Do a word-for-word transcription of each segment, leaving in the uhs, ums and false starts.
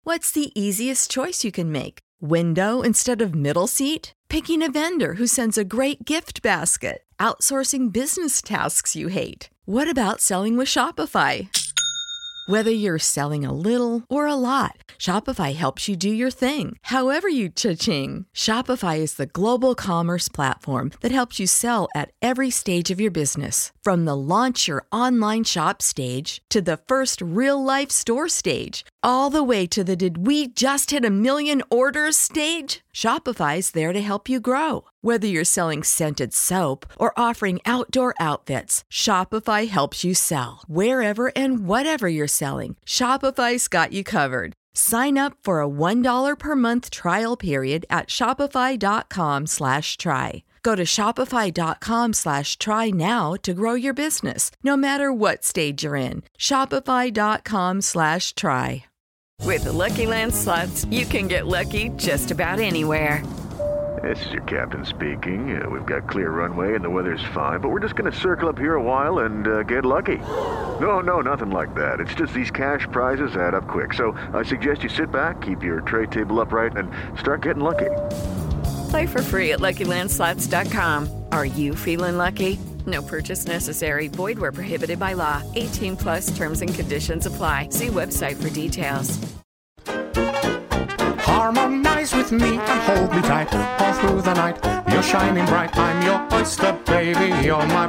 What's the easiest choice you can make? Window instead of middle seat? Picking a vendor who sends a great gift basket? Outsourcing business tasks you hate? What about selling with Shopify? Whether you're selling a little or a lot, Shopify helps you do your thing, however you cha-ching. Shopify is the global commerce platform that helps you sell at every stage of your business. From the launch your online shop stage to the first real-life store stage, all the way to the did we just hit a million orders stage. Shopify's there to help you grow. Whether you're selling scented soap or offering outdoor outfits, Shopify helps you sell. Wherever and whatever you're selling, Shopify's got you covered. Sign up for a one dollar per month trial period at shopify.com slash try. Go to shopify.com slash try now to grow your business, no matter what stage you're in. Shopify.com slash try. With the Lucky Land Slots, you can get lucky just about anywhere. This is your captain speaking. Uh, we've got clear runway and the weather's fine, but we're just going to circle up here a while and uh, get lucky. No, no, nothing like that. It's just these cash prizes add up quick. So I suggest you sit back, keep your tray table upright, and start getting lucky. Play for free at Lucky Land Slots dot com. Are you feeling lucky? No purchase necessary. Void where prohibited by law. eighteen plus terms and conditions apply. See website for details. Harmonize with me and hold me tight all through the night. You're shining bright. I'm your oyster, baby. You're my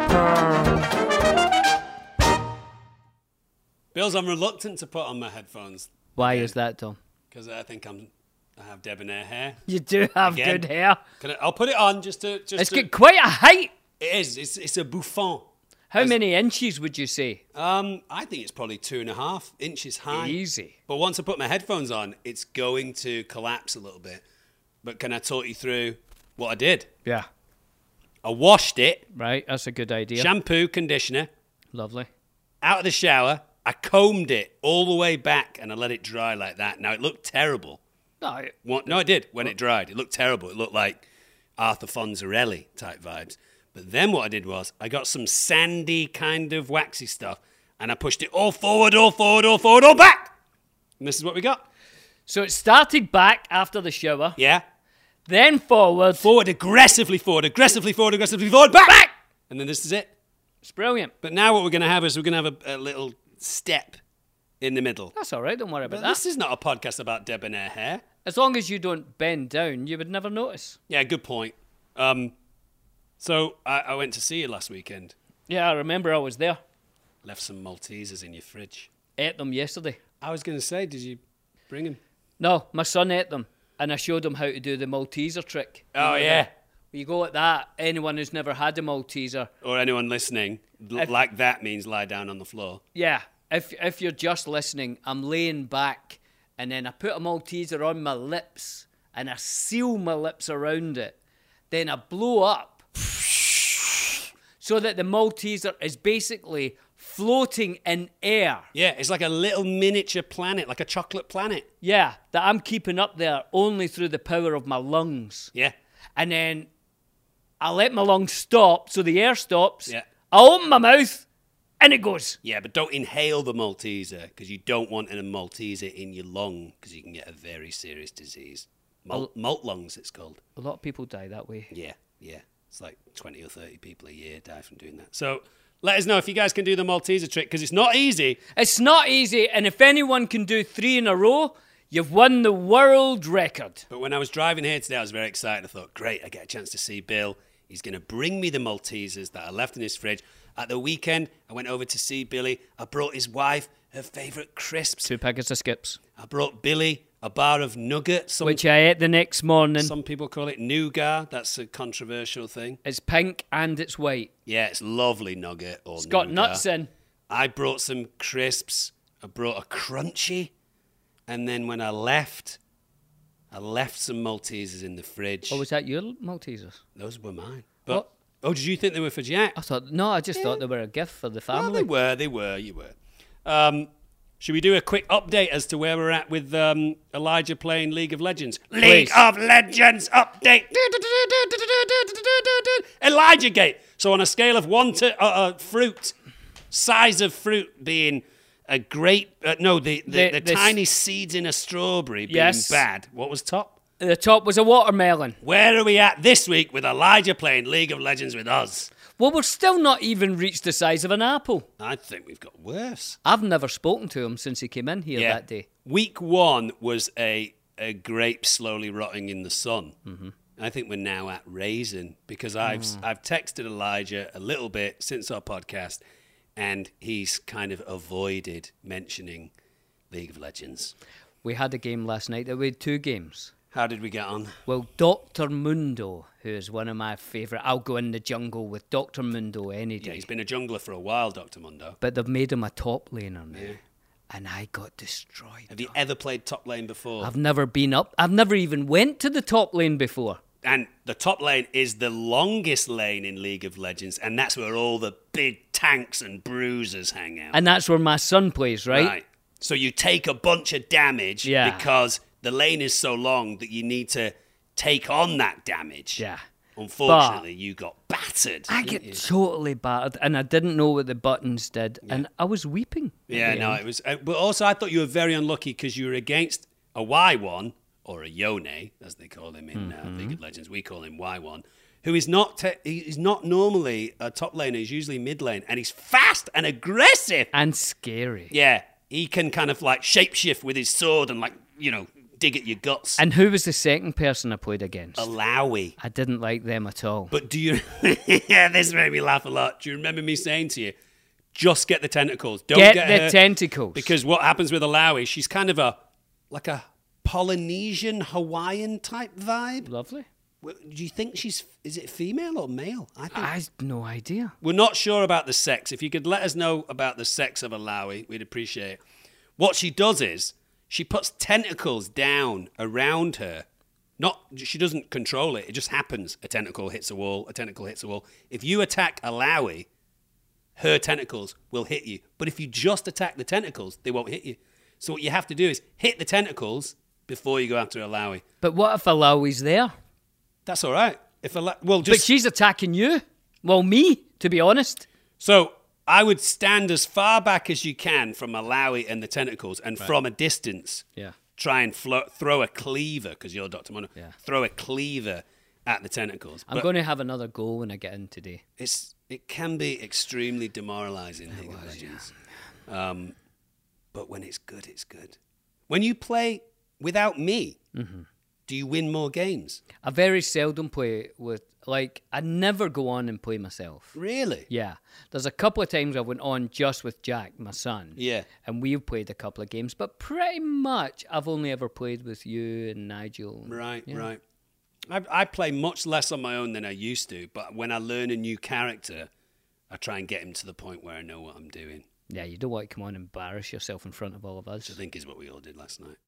pearl. Bills, I'm reluctant to put on my headphones. Why is that, Tom? Because I think I'm, I have debonair hair. You do have Again. good hair. Can I, I'll put it on just to... Just It's to, got quite a height. It is. It's, it's a bouffant. How As, many inches would you say? Um, I think it's probably two and a half inches high. Easy. But once I put my headphones on, it's going to collapse a little bit. But can I talk you through what I did? Yeah. I washed it. Right, that's a good idea. Shampoo, conditioner. Lovely. Out of the shower. I combed it all the way back and I let it dry like that. Now, it looked terrible. No, it, What, no, it did. When it dried, it looked terrible. It looked like Arthur Fonzarelli type vibes. But then what I did was I got some sandy kind of waxy stuff and I pushed it all forward, all forward, all forward, all back. And this is what we got. so it started back after the shower, Yeah. then forward. Forward, aggressively forward, aggressively forward, aggressively forward, back. back! And then this is it. It's brilliant. But now what we're going to have is we're going to have a, a little step in the middle. That's all right, don't worry about But this that. is not a podcast about debonair hair. As long as you don't bend down, you would never notice. Yeah, good point. Um, so I, I went to see you last weekend. Yeah, I remember I was there. Left some Maltesers in your fridge. Ate them yesterday. I was going to say, did you bring them? No, my son ate them, and I showed him how to do the Malteser trick. Oh, yeah. You go at that, anyone who's never had a Malteser, Or anyone listening, l- If- like that means lie down on the floor. yeah, if if you're just listening, I'm laying back, and then I put a Malteser on my lips, and I seal my lips around it. Then I blow up, so that the Malteser is basically floating in air. Yeah, it's like a little miniature planet, like a chocolate planet. Yeah, that I'm keeping up there only through the power of my lungs. Yeah. And then I let my lungs stop, so the air stops. Yeah. I open my mouth, and it goes. Yeah, but don't inhale the Malteser, because you don't want a Malteser in your lung, because you can get a very serious disease. Malt, malt lungs, it's called. A lot of people die that way. Yeah, yeah. It's like twenty or thirty people a year die from doing that. So let us know if you guys can do the Malteser trick, because it's not easy. It's not easy, and if anyone can do three in a row, you've won the world record. But when I was driving here today, I was very excited. I thought, great, I get a chance to see Bill. He's going to bring me the Maltesers that I left in his fridge. At the weekend, I went over to see Billy. I brought his wife her favourite crisps. Two packets of Skips, I brought Billy a bar of nougat. Some, which I ate the next morning. some people call it nougat. That's a controversial thing. It's pink and it's white. Yeah, it's lovely nougat or It's got nougat. nuts in. I brought some crisps. I brought a crunchy. And then when I left, I left some Maltesers in the fridge. Oh, was that your Maltesers? Those were mine. But What? oh, did you think they were for Jack? I thought, no, I just thought they were a gift for the Well, family. they were. They were. You were. Um, should we do a quick update as to where we're at with um, Elijah playing League of Legends? League Please. of Legends update. Elijah Gate. So on a scale of one to uh, uh, fruit, size of fruit being a grape. Uh, no, the the, The- the, the s- tiny seeds in a strawberry being Yes. bad. What was top? The top was a watermelon. Where are we at this week with Elijah playing League of Legends with us? Well, we're still not even reached the size of an apple. I think we've got worse. I've never spoken to him since he came in here that day. Week one was a, a grape slowly rotting in the sun. Mm-hmm. I think we're now at raisin because I've Mm. I've texted Elijah a little bit since our podcast, and he's kind of avoided mentioning League of Legends. We had a game last night. We had two games. How did we get on? Well, Doctor Mundo, who is one of my favourite, I'll go in the jungle with Doctor Mundo any day. Yeah, he's been a jungler for a while, Doctor Mundo. But they've made him a top laner now. And I got destroyed. Have you ever played top lane before? I've never been up. I've never even went to the top lane before. And the top lane is the longest lane in League of Legends, and that's where all the big tanks and bruisers hang out. And that's where my son plays, right? So you take a bunch of damage Yeah. because the lane is so long that you need to take on that damage. Yeah. Unfortunately, you got battered. I didn't get you? totally battered, and I didn't know what the buttons did, and I was weeping. at Yeah, the no, end. it was. Uh, but also, I thought you were very unlucky because you were against a Y one, or a Yone, as they call him in uh, League of Legends. We call him Y one, who is not te- he's not normally a top laner. He's usually mid lane, and he's fast and aggressive. And scary. Yeah, he can kind of like shapeshift with his sword and like you know dig at your guts. And who was the second person I played against? Alawi. I didn't like them at all. But do you? Yeah, this made me laugh a lot. Do you remember me saying to you, just get the tentacles. Don't Get get, the her, tentacles. Because what happens with Alawi? She's kind of a like a Polynesian Hawaiian type vibe. Lovely. Well, do you think she's is it female or male? I think I had no idea. we're not sure about the sex. If you could let us know about the sex of Alawi, we'd appreciate it. What she does is she puts tentacles down around her. Not she doesn't control it. It just happens. A tentacle hits a wall. A tentacle hits a wall. If you attack Alawi, her tentacles will hit you. But if you just attack the tentacles, they won't hit you. So what you have to do is hit the tentacles before you go after Alawi. But what if Alawi's there? That's all right. If Ala- well, But just she's attacking you. Well, me, to be honest. so I would stand as far back as you can from Alawi and the tentacles, and from a distance, Yeah. try and flo- throw a cleaver because you're Doctor Mono. Yeah. Throw a cleaver at the tentacles. I'm But going to have another goal when I get in today. It's it can be extremely demoralizing. League of Legends. Um, but when it's good, it's good. When you play without me, Mm-hmm. do you win more games? I very seldom play with, like, I never go on and play myself. Really? Yeah. There's a couple of times I went on just with Jack, my son. Yeah. And we've played a couple of games, but pretty much I've only ever played with you and Nigel. Right, Yeah. right. I, I play much less on my own than I used to, but when I learn a new character, I try and get him to the point where I know what I'm doing, Yeah, you don't want to come on and embarrass yourself in front of all of us. which I think is what we all did last night.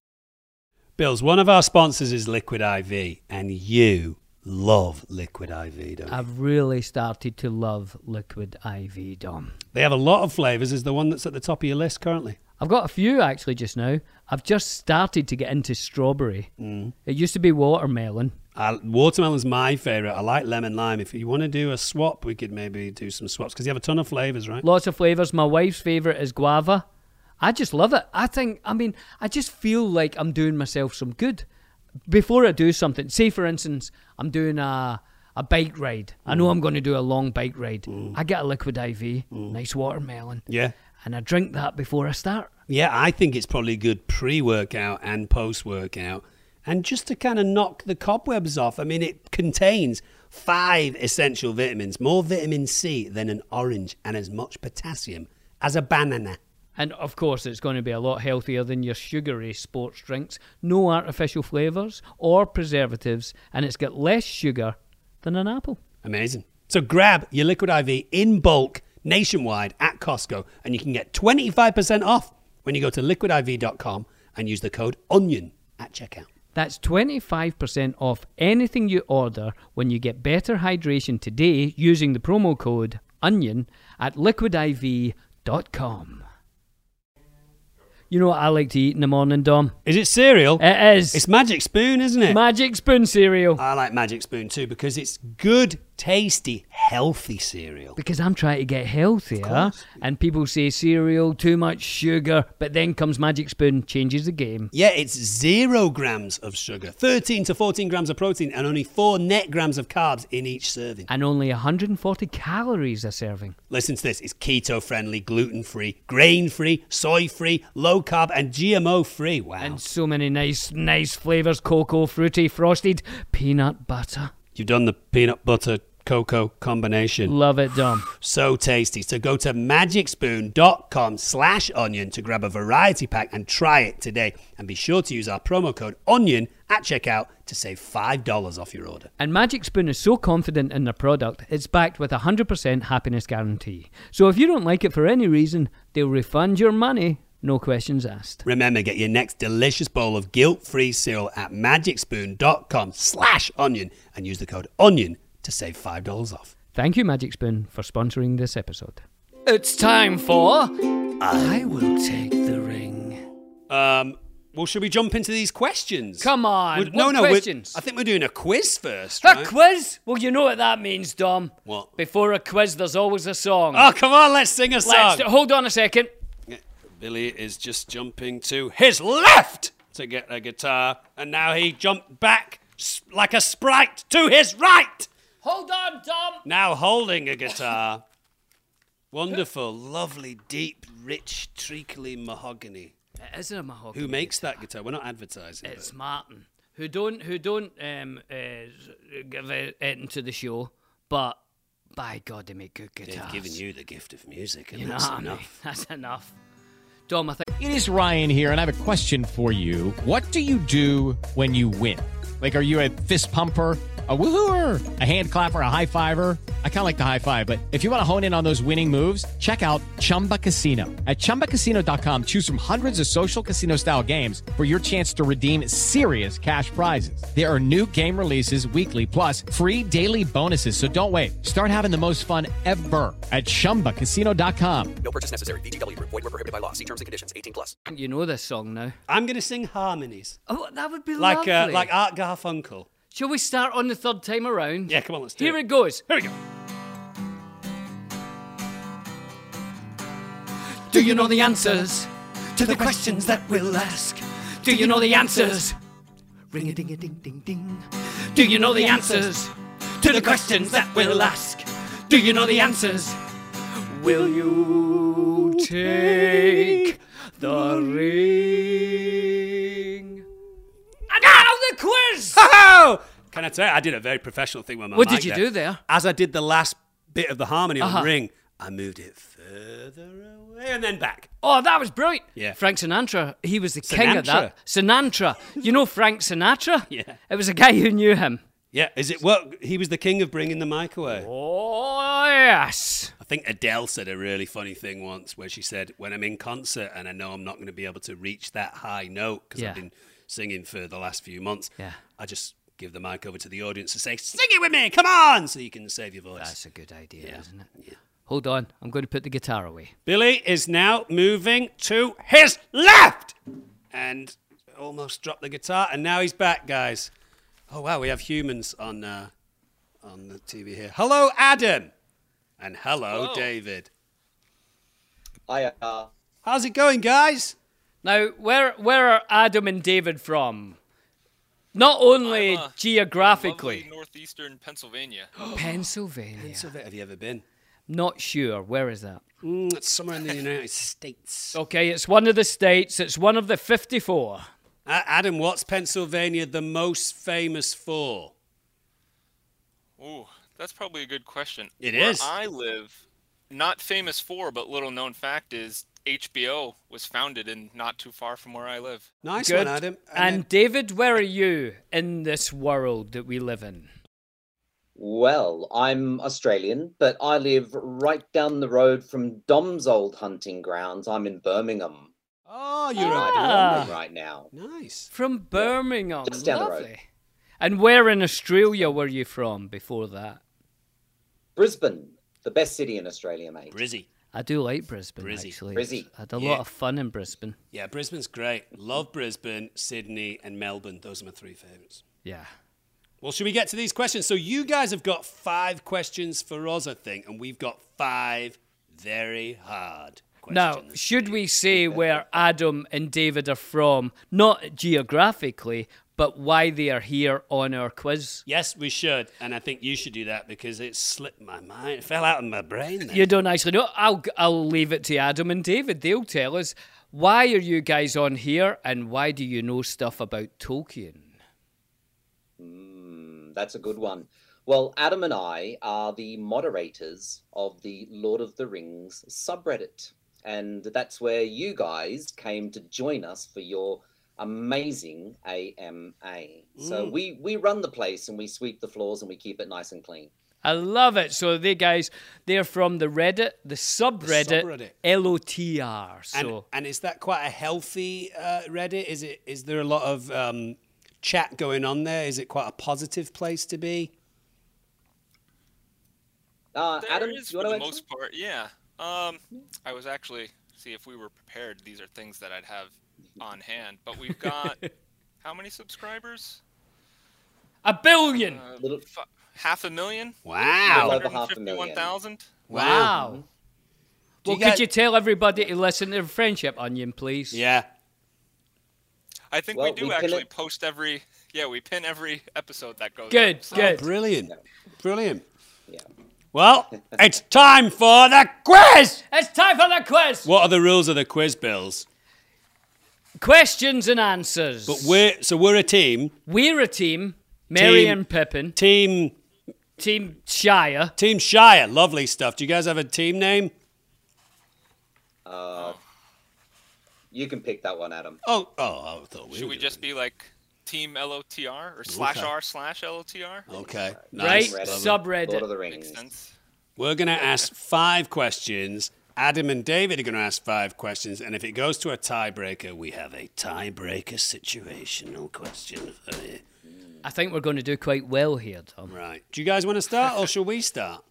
Bills, one of our sponsors is Liquid I V, and you love Liquid I V, don't you? I've really started to love Liquid I V, Dom. They have a lot of flavours. Is the one that's at the top of your list currently? I've got a few actually just now. I've just started to get into strawberry. Mm. It used to be watermelon. Uh, watermelon's my favourite. I like lemon lime. If you want to do a swap, we could maybe do some swaps because you have a ton of flavours, right? Lots of flavours. My wife's favourite is guava. I just love it. I think, I mean, I just feel like I'm doing myself some good. Before I do something, say for instance, I'm doing a, a bike ride. I know I'm going to do a long bike ride. I get a Liquid I V, nice watermelon. Yeah. And I drink that before I start. Yeah, I think it's probably good pre-workout and post-workout. And just to kind of knock the cobwebs off, I mean, it contains five essential vitamins, more vitamin C than an orange, and as much potassium as a banana. And of course, it's going to be a lot healthier than your sugary sports drinks. No artificial flavours or preservatives, and it's got less sugar than an apple. Amazing. So grab your Liquid I V in bulk nationwide at Costco, and you can get twenty-five percent off when you go to liquid I V dot com and use the code ONION at checkout. That's twenty-five percent off anything you order when you get better hydration today using the promo code ONION at liquid I V dot com. You know what I like to eat in the morning, Dom? Is it cereal? It is. It's Magic Spoon, isn't it? Magic Spoon cereal. I like Magic Spoon too because it's good tasty, healthy cereal. Because I'm trying to get healthier, and people say cereal, too much sugar, but then comes Magic Spoon, changes the game. Yeah, it's zero grams of sugar, thirteen to fourteen grams of protein, and only four net grams of carbs in each serving. And only one hundred forty calories a serving. Listen to this. It's keto-friendly, gluten-free, grain-free, soy-free, low-carb, and G M O-free. Wow. And so many nice, nice flavours. Cocoa, fruity, frosted, peanut butter. You've done the peanut butter cocoa combination. Love it, Dom. So tasty. So go to magicspoon.com slash onion to grab a variety pack and try it today. And be sure to use our promo code ONION at checkout to save five dollars off your order. And Magic Spoon is so confident in their product, it's backed with a one hundred percent happiness guarantee. So if you don't like it for any reason, they'll refund your money. No questions asked. Remember, get your next delicious bowl of guilt-free cereal at magicspoon.com slash onion and use the code ONION to save five dollars off. Thank you, Magic Spoon, for sponsoring this episode. It's time for I Will Take the Ring. Um, well, should we jump into these questions? Come on, We're- what no, no, we're- questions? I think we're doing a quiz first, A right? quiz? Well, you know what that means, Dom. What? Before a quiz, there's always a song. Oh, come on, let's sing a song. Let's do- hold on a second. Billy is just jumping to his left to get a guitar, and now he jumped back s- like a sprite to his right. Hold on, Dom. Now holding a guitar. Wonderful, lovely, deep, rich, treacly mahogany. It isn't a mahogany. Who makes that guitar? We're not advertising. It's but- Martin. Who don't who don't um uh, give it into the show, but by God, they make good guitars. They've given you the gift of music, and You know that's what I mean? enough. That's enough. Dom, I think. It is Ryan here, and I have a question for you. What do you do when you win? Like, are you a fist pumper, a woohooer, a hand clapper, a high fiver? I kind of like the high five, but if you want to hone in on those winning moves, check out Chumba Casino. At chumba casino dot com, choose from hundreds of social casino-style games for your chance to redeem serious cash prizes. There are new game releases weekly, plus free daily bonuses, so don't wait. Start having the most fun ever at chumba casino dot com. No purchase necessary. V G W Group. Void where prohibited by law. See terms and conditions. eighteen plus. You know this song now. I'm going to sing harmonies. Oh, that would be Like, uh, lovely. like Art Garfunkel. Shall we start on the third time around? Yeah, come on, let's do Here it. it goes. Here we go. Do you know the answers to the questions that we'll ask? Do you know the answers? Ring a ding a ding ding ding. Do you know the answers to the questions that we'll ask? Do you know the answers? Will you take the ring? And now the quiz! Oh! Can I tell you, I did a very professional thing with my What mic did you there. do there? As I did the last bit of the harmony on Uh-huh. the ring, I moved it further away and then back. Oh, that was brilliant. Yeah. Frank Sinatra, he was the king of Sinatra? that. Sinatra. You know Frank Sinatra? Yeah. It was a guy who knew him. Yeah, is it what? He was the king of bringing the mic away. Oh, yes. I think Adele said a really funny thing once where she said, when I'm in concert and I know I'm not going to be able to reach that high note because Yeah. I've been singing for the last few months, Yeah. I just give the mic over to the audience and say, sing it with me, come on, so you can save your voice. That's a good idea, Yeah. isn't it? Yeah. Hold on. I'm going to put the guitar away. Billy is now moving to his left and almost dropped the guitar, and now he's back, guys. Oh, wow, we have humans on uh, on the T V here. Hello, Adam. And hello, Hello. David. Hi, uh, How's it going, guys? Now, where where are Adam and David from? Not only I'm, uh, geographically. lovely northeastern Pennsylvania. Pennsylvania. Pennsylvania. Have you ever been? Not sure. Where is that? Mm, it's somewhere in the United States. Okay, it's one of the states. It's one of the fifty-four. Uh, Adam, what's Pennsylvania the most famous for? Ooh, that's probably a good question. It Where is. I live, not famous for, but little known fact is H B O was founded in not too far from where I live. Nice Good. one, Adam. And then- David, where are you in this world that we live in? Well, I'm Australian, but I live right down the road from Dom's old hunting grounds. I'm in Birmingham. oh, you're Ah. right. Right, right now. Nice. From Birmingham. Just down the road. Lovely. And where in Australia were you from before that? Brisbane, the best city in Australia, mate. Brizzy. I do like Brisbane, Brizzy. actually. Brizzy. I had a Yeah. lot of fun in Brisbane. Yeah, Brisbane's great. Love Brisbane, Sydney, and Melbourne. Those are my three favourites. Yeah. Well, should we get to these questions? So you guys have got five questions for us, I think, and we've got five very hard questions. Now, should we say where Adam and David are from, not geographically, but why they are here on our quiz? Yes, we should, and I think you should do that because it slipped my mind. It fell out of my brain then. You don't actually know. I'll, I'll leave it to Adam and David. They'll tell us, why are you guys on here, and why do you know stuff about Tolkien? Mm, that's a good one. Well, Adam and I are the moderators of the Lord of the Rings subreddit. And that's where you guys came to join us for your amazing A M A. So Mm. we, we run the place and we sweep the floors and we keep it nice and clean. I love it. So they guys, they're from the Reddit, the subreddit, The subreddit. L O T R. So And, and is that quite a healthy uh, Reddit? Is it? Is there a lot of um, chat going on there? Is it quite a positive place to be? Uh, There Adam, is you for want the to most part, yeah. Um, I was actually see if we were prepared. These are things that I'd have on hand. But we've got how many subscribers? a billion. Uh, Little- f- half a million. Wow. Over half a million. Fifty-one thousand. Wow. Do Well, you could guys- you tell everybody to listen to Friendship Onion, please? Yeah. I think Well, we do we pin actually it- post every. Yeah, we pin every episode that goes. Good, up, so- good. Brilliant. Brilliant. Yeah. Well, it's time for the quiz. It's time for the quiz. What are the rules of the quiz, Bills? Questions and answers. But we're so we're a team. We're a team. Merry Team- and Pippin. Team Team Shire. Team Shire. Lovely stuff. Do you guys have a team name? Uh, you can pick that one, Adam. Oh, oh, I thought we Should were we doing just be like Team L O T R or slash Okay. R slash L O T R? it. Okay. Right? Nice. Reddit. Subreddit. Lord of the Makes Rings. sense. We're going to ask five questions. Adam and David are going to ask five questions. And if it goes to a tiebreaker, we have a tiebreaker situational question for you. I think we're going to do quite well here, Tom. Right. Do you guys want to start or shall we start?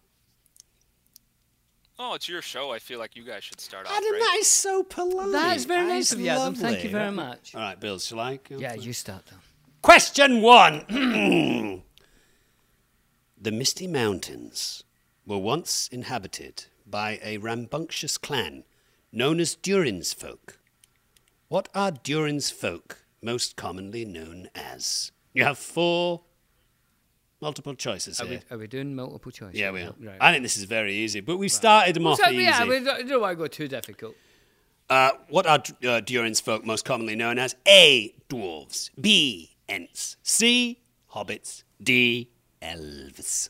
Oh, it's your show. I feel like you guys should start off. Adam, right? that is so polite. That's very nice That of is you, Adam. Thank lovely. you very much. All right, Bill, shall I? go Yeah, first? you start, Tom. Question one. The Misty Mountains were once inhabited by a rambunctious clan known as Durin's folk. What are Durin's folk most commonly known as? You have four multiple choices Are we, here. are we doing multiple choice? Yeah, we are. Right. I think this is very easy, but we started them Well, off so, easy. yeah, we don't, don't want to go too difficult. Uh, what are uh, Durin's folk most commonly known as? A. Dwarves. B. Ents. C. Hobbits. D. Elves.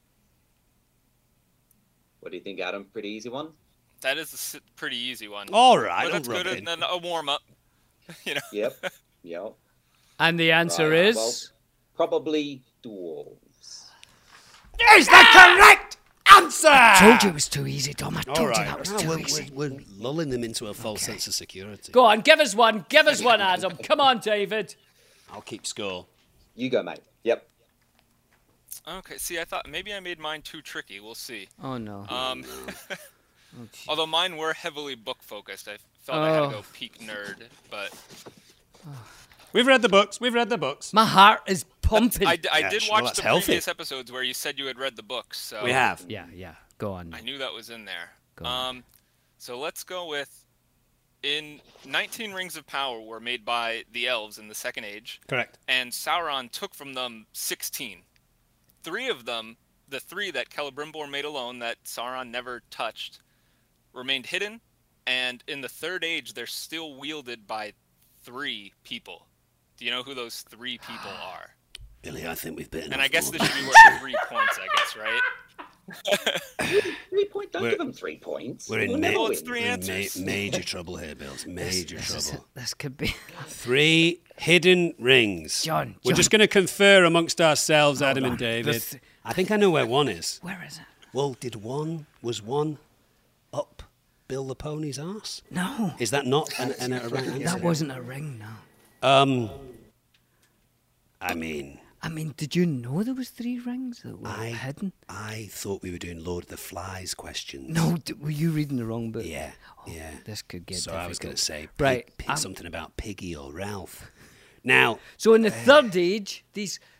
What do you think, Adam? Pretty easy one? That is a s- pretty easy one. All right, But that's I'll good. rub in. And then a warm up. You know. Yep. Yep. And the answer Right, is... well, probably dwarves. Is the correct answer? I told you it was too easy, Tom. I told All you right. that was No, too we're, easy. we're, we're lulling them into a false sense of security. Go on, give us one. Give us one, Adam. Come on, David. I'll keep score. You go, mate. Yep. Okay. See, I thought maybe I made mine too tricky. We'll see. Oh, no. Um, although mine were heavily book focused, I felt I had to Oh. go peak nerd. But We've read the books. We've read the books. My heart is pumping. I, d- I Yeah, did sure, watch that's the healthy. previous episodes where you said you had read the books. So We have. Yeah, yeah. Go on. I knew that was in there. Go on. Um, so let's go with in nineteen Rings of Power were made by the elves in the Second Age, Correct. and Sauron took from them sixteen. Three of them, the three that Celebrimbor made alone that Sauron never touched, remained hidden, and in the Third Age they're still wielded by three people. Do you know who those three people are? Billy, I think we've bitten And off I guess more. this should be worth three points, I guess, right? Three points. Don't We're- give them three points. We're in, We'll ma- never Well, it's win. three we're in answers. ma- major trouble here, Bills. Major This is- trouble. This could be... Three hidden rings. John, We're John. just going to confer amongst ourselves, Hold Adam on. and David. This- I think I know where one is. Where is it? Well, did one, was one up Bill the Pony's arse? No. Is that not an, an, a right answer? That wasn't a ring, no. Um, I mean, I mean, did you know there was three rings that were I hidden? I thought we were doing Lord of the Flies questions. No, d- were you reading the wrong book? Yeah, Oh, yeah. This could get So I was going to difficult. say, pig, Right, pig, I'm- something about Piggy or Ralph. Now, So in the third age, these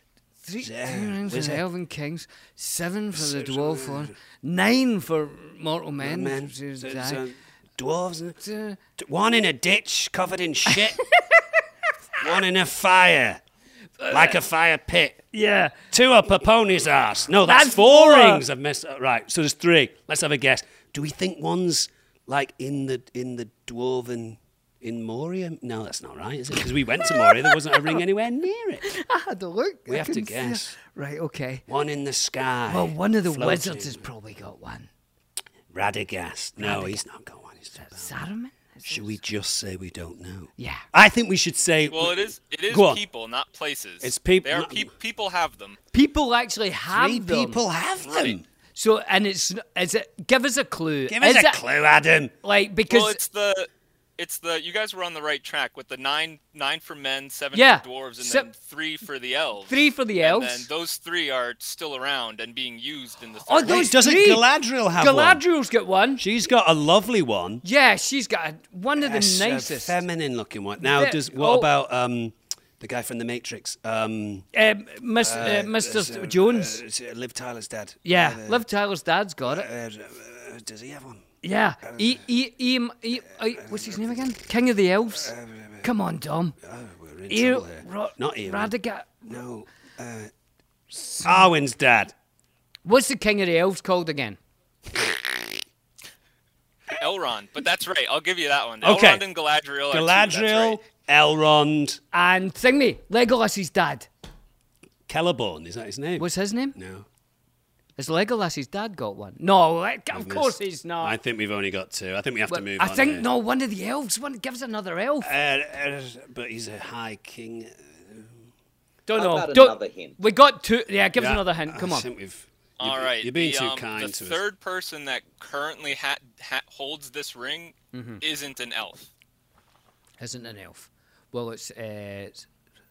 Three, Yeah, three rings for was the it? Elven Kings, seven for the Six dwarf for one, nine for mortal men. Men, which is so- die. so dwarves. Uh, One in a ditch covered in shit. One in a fire, like a fire pit. yeah. Two up a pony's ass. No, that's, That's four four. rings. I've messed up. Right, so there's three. Let's have a guess. Do we think one's like in the in the dwarven in Moria? No, that's not right, is it? Because we went to Moria, there wasn't a ring anywhere near it. I had to look. We I have to couldn't see it. guess. Right, okay. One in the sky. Well, one of the floating. wizards has probably got one. Radagast. No, he's not got one. He's not. Saruman? Is Should it- we just say we don't know? Yeah. I think we should say. Well, it is it is Go on. people, not places. It's peop- They are not- pe- people have them. People actually have Three them. people have them. Right. So, and it's, is it, give us a clue. Give us Is a it, clue, Adam. Like, because, Well, it's the it's the you guys were on the right track with the nine nine for men, seven Yeah. for dwarves, and Se- then three for the elves. three for the And elves. then those three are still around and being used in the third. Oh, age. those doesn't three. Galadriel have one? Galadriel's got one. She's got a lovely one. Yeah, she's got a, one of the Yes, a nicest. feminine-looking one. Now, Ve- does what oh. about um, the guy from The Matrix? Um, Um, Miss, uh, Mister uh, Jones. uh, Liv Tyler's dad. Yeah, Uh, Liv Tyler's dad's got it. uh, uh, does he have one? Yeah. E, e, e, e, e, what's his name again? King of the Elves. Come on, Dom. Oh, we're in Ear, trouble here. Ro- Not Ewan. Radagat. No. Uh, Arwen's dad. What's the King of the Elves called again? Elrond, but that's right. I'll give you that one. Okay. Elrond and Galadriel. Are two, that's Galadriel, right. Elrond, And thingy, Legolas's dad. Celeborn. Is that his name? What's his name? No. Has Legolas's dad got one? No, like, of We've course missed- he's not. I think we've only got two. I think we have Well, to move I on. think here. no, one of the elves. One gives another elf. Uh, uh, but he's a high king. Don't How know. about Don't- another hint? We got two. Yeah, give us Yeah, another hint. Come I on. think we've. All you're, right. You're being the, too um, kind the to us. third person that currently ha- ha- holds this ring Mm-hmm. isn't an elf. Isn't an elf. Well, it's. Uh, it's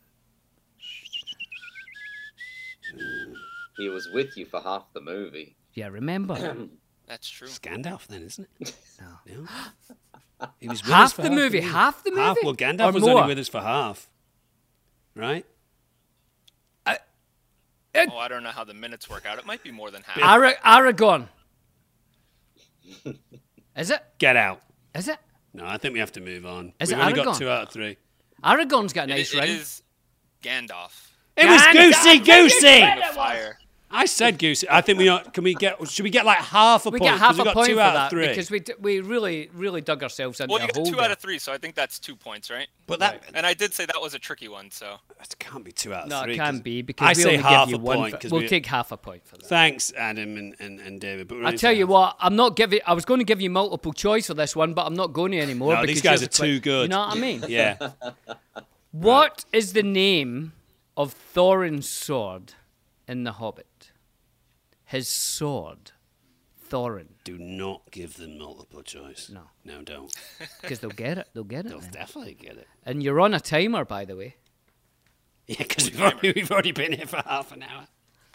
He was with you for half the movie. yeah, remember. That's true. It's Gandalf, then, isn't it? No. No. He was with Half us for the movie, half the Half. movie? Well, Gandalf Or was more? only with us for half. Right? Oh, I don't know how the minutes work out. It might be more than half. Ara- Aragon. Is it? Get out. Is it? No, I think we have to move on. Is We've it only Aragorn? got two out of three. Aragon's got a It- nice it ring. is Gandalf. It was Gandalf! Goosey Goosey! Ring of fire. I said Goosey. I think we ought, can we get, should we get like half a We point? get half 'Cause we a got point two for out that of three. because we d- we really really dug ourselves into Well, you a got hole two there. out of three, so I think that's two points, right? But that, And I did say that was a tricky one, so. that can't be two out of No, three. it can 'cause be because I we say only half give you a one. point. for- 'cause we'll we- take half a point for that. Thanks, Adam and, and, and David. But we're I only tell you half. what, I'm not giving. I was going to give you multiple choice for this one, but I'm not going to anymore. No, because these guys you're are the quick- too good. You know what I mean? Yeah. What is the name of Thorin's sword in The Hobbit? His sword, Thorin. Do not give them multiple choice. No. No, don't. Because they'll get it. They'll get it. They'll then. definitely get it. And you're on a timer, by the way. Yeah, because we've already, we've already been here for half an hour.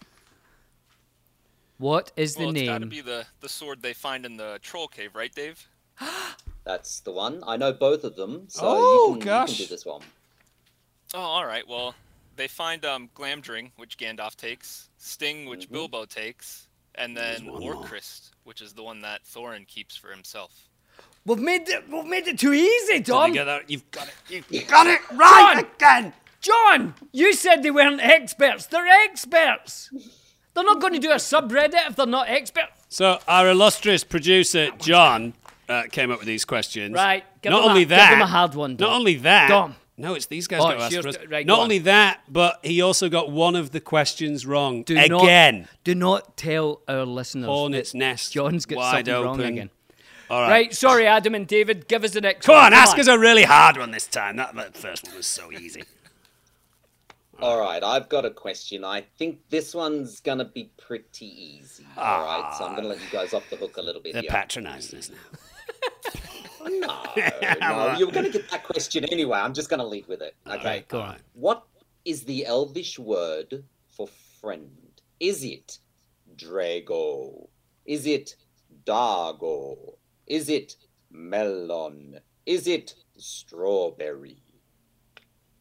What is the Well, it's got to name? be the, the sword they find in the troll cave, right, Dave? That's the one. I know both of them, so Oh, you, can, you gosh. can do this one. Oh, all right. Well, they find um, Glamdring, which Gandalf takes, Sting, which Mm-hmm. Bilbo takes, and then one more. Orcrist, which is the one that Thorin keeps for himself. We've made it. We've made it too easy, Did Tom. you get that? You've got it. You've got it right again. John, you said they weren't experts. They're experts. They're not going to do a subreddit if they're not experts. So our illustrious producer John uh, came up with these questions. Right, give Not them a- only give that. them a hard one, Dom. Not only that. Dom. No, it's these guys Oh, got to it's ask yours for us. to- right, Not go only on. that, but he also got one of the questions wrong Do again. Not, do not tell our listeners. Hornet's that nest. John's got wide something open. wrong again. All right. Right, sorry, Adam and David. Give us the next Come one. on, ask us a really hard one this time. That, that first one was so easy. All right, I've got a question. I think this one's gonna be pretty easy. All right, so I'm gonna let you guys off the hook a little bit They're here. patronising us now. No, no, you're gonna get that question anyway. I'm just gonna lead with it. Okay, right, go on. What is the Elvish word for friend? Is it Drago? Is it Dargo? Is it melon? Is it strawberry?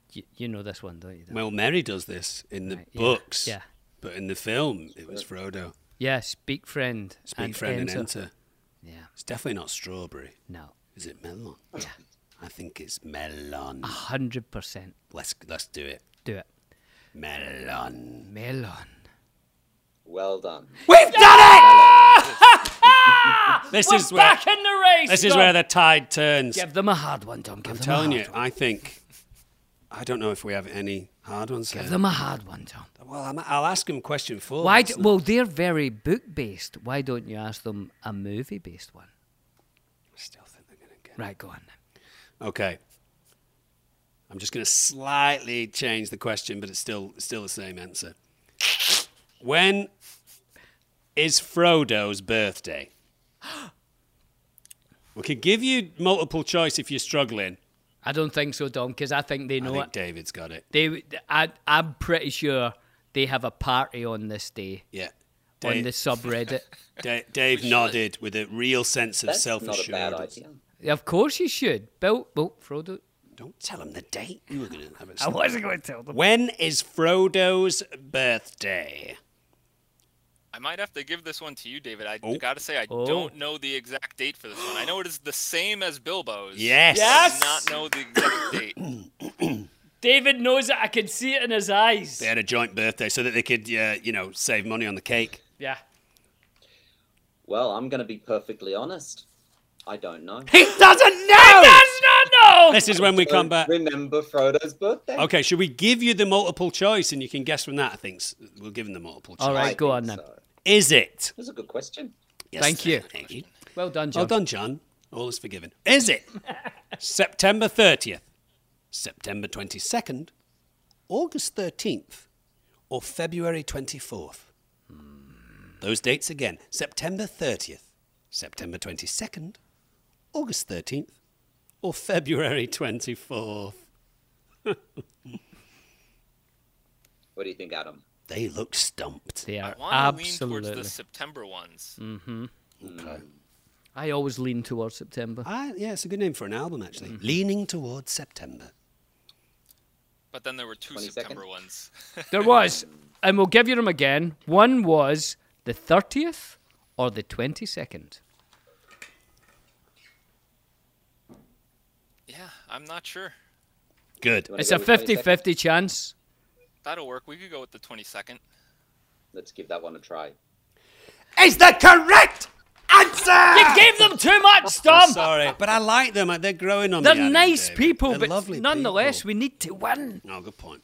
You, you know this one, don't you? Well, Merry does this in the Right, yeah, books. yeah. But in the film, it was Frodo. Yeah, speak friend. Speak and friend enter. and enter. Yeah. It's definitely not strawberry. No. Is it melon? Yeah. I think it's melon. A hundred percent. Let's let's do it. Do it. Melon. Melon. Well done. We've done it! This We're is where back in the race. this is Dom. where the tide turns. Give them a hard one, Dom. Give I'm them telling a you, hard one. I think I don't know if we have any hard ones. Give here. them a hard one, Dom. Well, I'm, I'll ask him question four. Why? That's Do, not- well, they're very book based. Why don't you ask them a movie based one? I still think they're gonna get. Right, go on then. Okay. I'm just going to slightly change the question, but it's still still the same answer. When is Frodo's birthday? We could give you multiple choice if you're struggling. I don't think so, Dom, because I think they I know think it. David's got it. They, I, I'm pretty sure they have a party on this day Yeah. on Dave, the subreddit. Da- Dave nodded with a real sense of That's self-assurance. not a bad idea. Of course you should. Bill, well, Frodo. Don't tell him the date. You were going to have it. I wasn't going to tell them. When is Frodo's birthday? I might have to give this one to you, David. I Oh. gotta say, I Oh. don't know the exact date for this one. I know it is the same as Bilbo's. Yes. I do not know the exact date. David knows it. I can see it in his eyes. They had a joint birthday so that they could, uh, you know, save money on the cake. Yeah. Well, I'm going to be perfectly honest. I don't know. He doesn't know! Does not know. This is when we come back. Remember Frodo's birthday? Okay, should we give you the multiple choice and you can guess from that? I think s- we'll give them the multiple choice. All right, I go think on then. so. Is it? That's a good question. Yes, Thank you. Thank you. Well done, John. Well done, John. All is forgiven. Is it September thirtieth, September twenty-second, August thirteenth, or February twenty-fourth? Those dates again. September thirtieth, September twenty-second, August thirteenth, or February twenty-fourth? What do you think, Adam? They look stumped. They I are want to lean absolutely. towards the September ones. Okay. I always lean towards September. Ah, yeah, it's a good name for an album, actually. Leaning Towards September. But then there were two twenty-second? September ones. There was, and we'll give you them again. One was the thirtieth or the twenty-second. Yeah, I'm not sure. Good. You wanna It's go a with twenty-second? fifty-fifty chance. That'll work. We could go with the twenty-second. Let's give that one a try. Is the correct answer! You gave them too much, Tom. Sorry, but I like them. They're growing on They're me. Adam, nice David. people, They're but lovely nonetheless, people. we need to win. Oh, good point.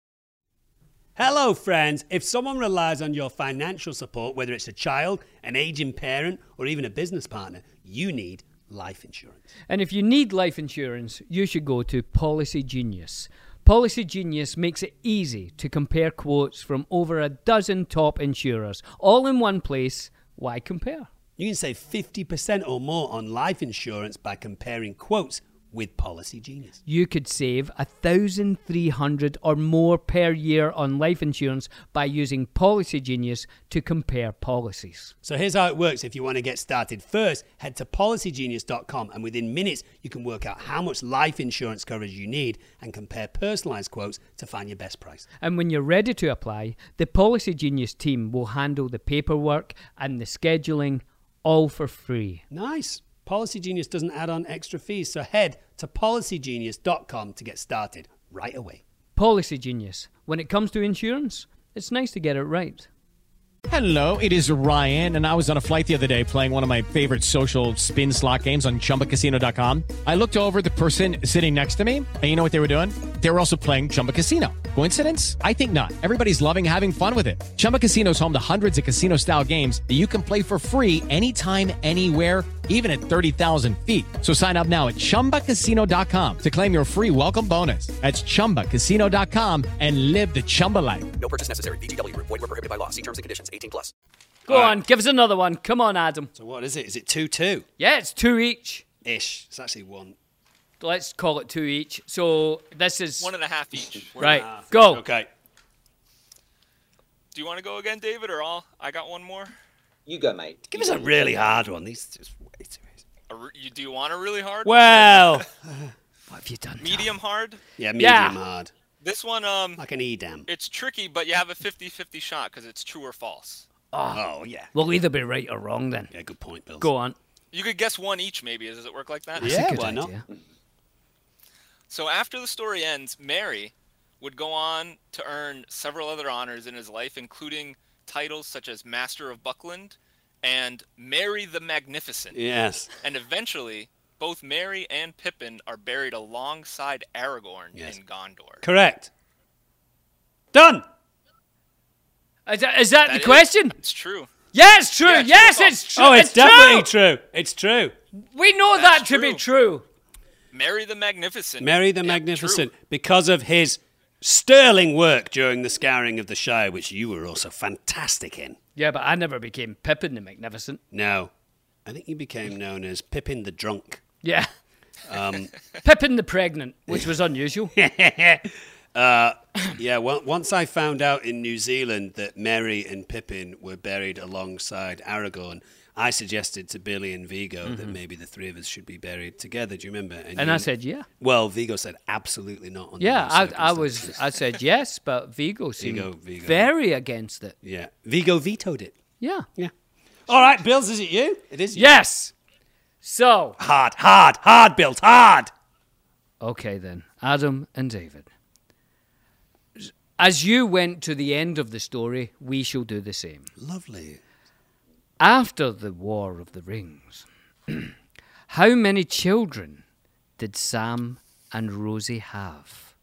Hello, friends. If someone relies on your financial support, whether it's a child, an aging parent, or even a business partner, you need life insurance. And if you need life insurance, you should go to Policy Genius. Policy Genius makes it easy to compare quotes from over a dozen top insurers, all in one place. Why compare? You can save fifty percent or more on life insurance by comparing quotes with Policy Genius. You could save one thousand three hundred dollars or more per year on life insurance by using Policy Genius to compare policies. So here's how it works if you want to get started. First, head to policy genius dot com and within minutes you can work out how much life insurance coverage you need and compare personalized quotes to find your best price. And when you're ready to apply, the Policy Genius team will handle the paperwork and the scheduling, all for free. Nice. Policy Genius doesn't add on extra fees, so head to policy genius dot com to get started right away. Policy Genius. When it comes to insurance, it's nice to get it right. Hello, it is Ryan, and I was on a flight the other day playing one of my favorite social spin slot games on chumba casino dot com. I looked over at the person sitting next to me, and you know what they were doing? They were also playing Chumba Casino. Coincidence? I think not. Everybody's loving having fun with it. Chumba Casino is home to hundreds of casino-style games that you can play for free anytime, anywhere, even at thirty thousand feet. So sign up now at chumba casino dot com to claim your free welcome bonus. That's chumba casino dot com and live the Chumba life. No purchase necessary. V G W. Void where prohibited by law. See terms and conditions. eighteen plus. Go All right. on, give us another one. Come on, Adam. So what is it? Is it two two Yeah, it's two each. ish? It's actually one. Let's call it two each. So this is... One and a half each. Right, Ah, go. Okay. Do you want to go again, David, or all? I got one more. You go, mate. Give us a really hard one. These just way too easy. A re- you, do you want a really hard one? Well, What have you done? Medium hard. Yeah, medium Yeah. hard. This one, um, Like an Edam. it's tricky, but you have a fifty-fifty shot because it's true or false. Oh, yeah. We'll either be right or wrong then. Yeah, good point, Bill. Go on. You could guess one each, maybe. Does it work like that? That's a Yeah, good why not? idea. So after the story ends, Mary would go on to earn several other honors in his life, including titles such as Master of Buckland and Mary the Magnificent. Yes. And eventually, both Mary and Pippin are buried alongside Aragorn Yes. in Gondor. Correct. Done. Is that, is that, That the is- question? It's true. Yeah, it's true. Yeah, it's yes, true. it's true. Oh, it's, definitely true. It's true. We know That's that to be true. true. Mary the Magnificent. Mary the Yeah, Magnificent, true. because of his sterling work during the Scouring of the Shire, which you were also fantastic in. Yeah, but I never became Pippin the Magnificent. No. I think you became known as Pippin the Drunk. Yeah. Um, Pippin the Pregnant, which was unusual. uh, yeah, well, once I found out in New Zealand that Mary and Pippin were buried alongside Aragorn, I suggested to Billy and Vigo that maybe the three of us should be buried together. Do you remember? And you- I said, yeah. Well, Vigo said absolutely not. Under Yeah, those I, I was. circumstances. I said yes, but Vigo seemed Vigo, Vigo. very against it. Yeah, Vigo vetoed it. Yeah. Yeah. All right, Bills, is it you? It is you. Yes. So. Hard, hard, hard, Bills, hard. Okay, then. Adam and David. As you went to the end of the story, we shall do the same. Lovely. After the War of the Rings, how many children did Sam and Rosie have?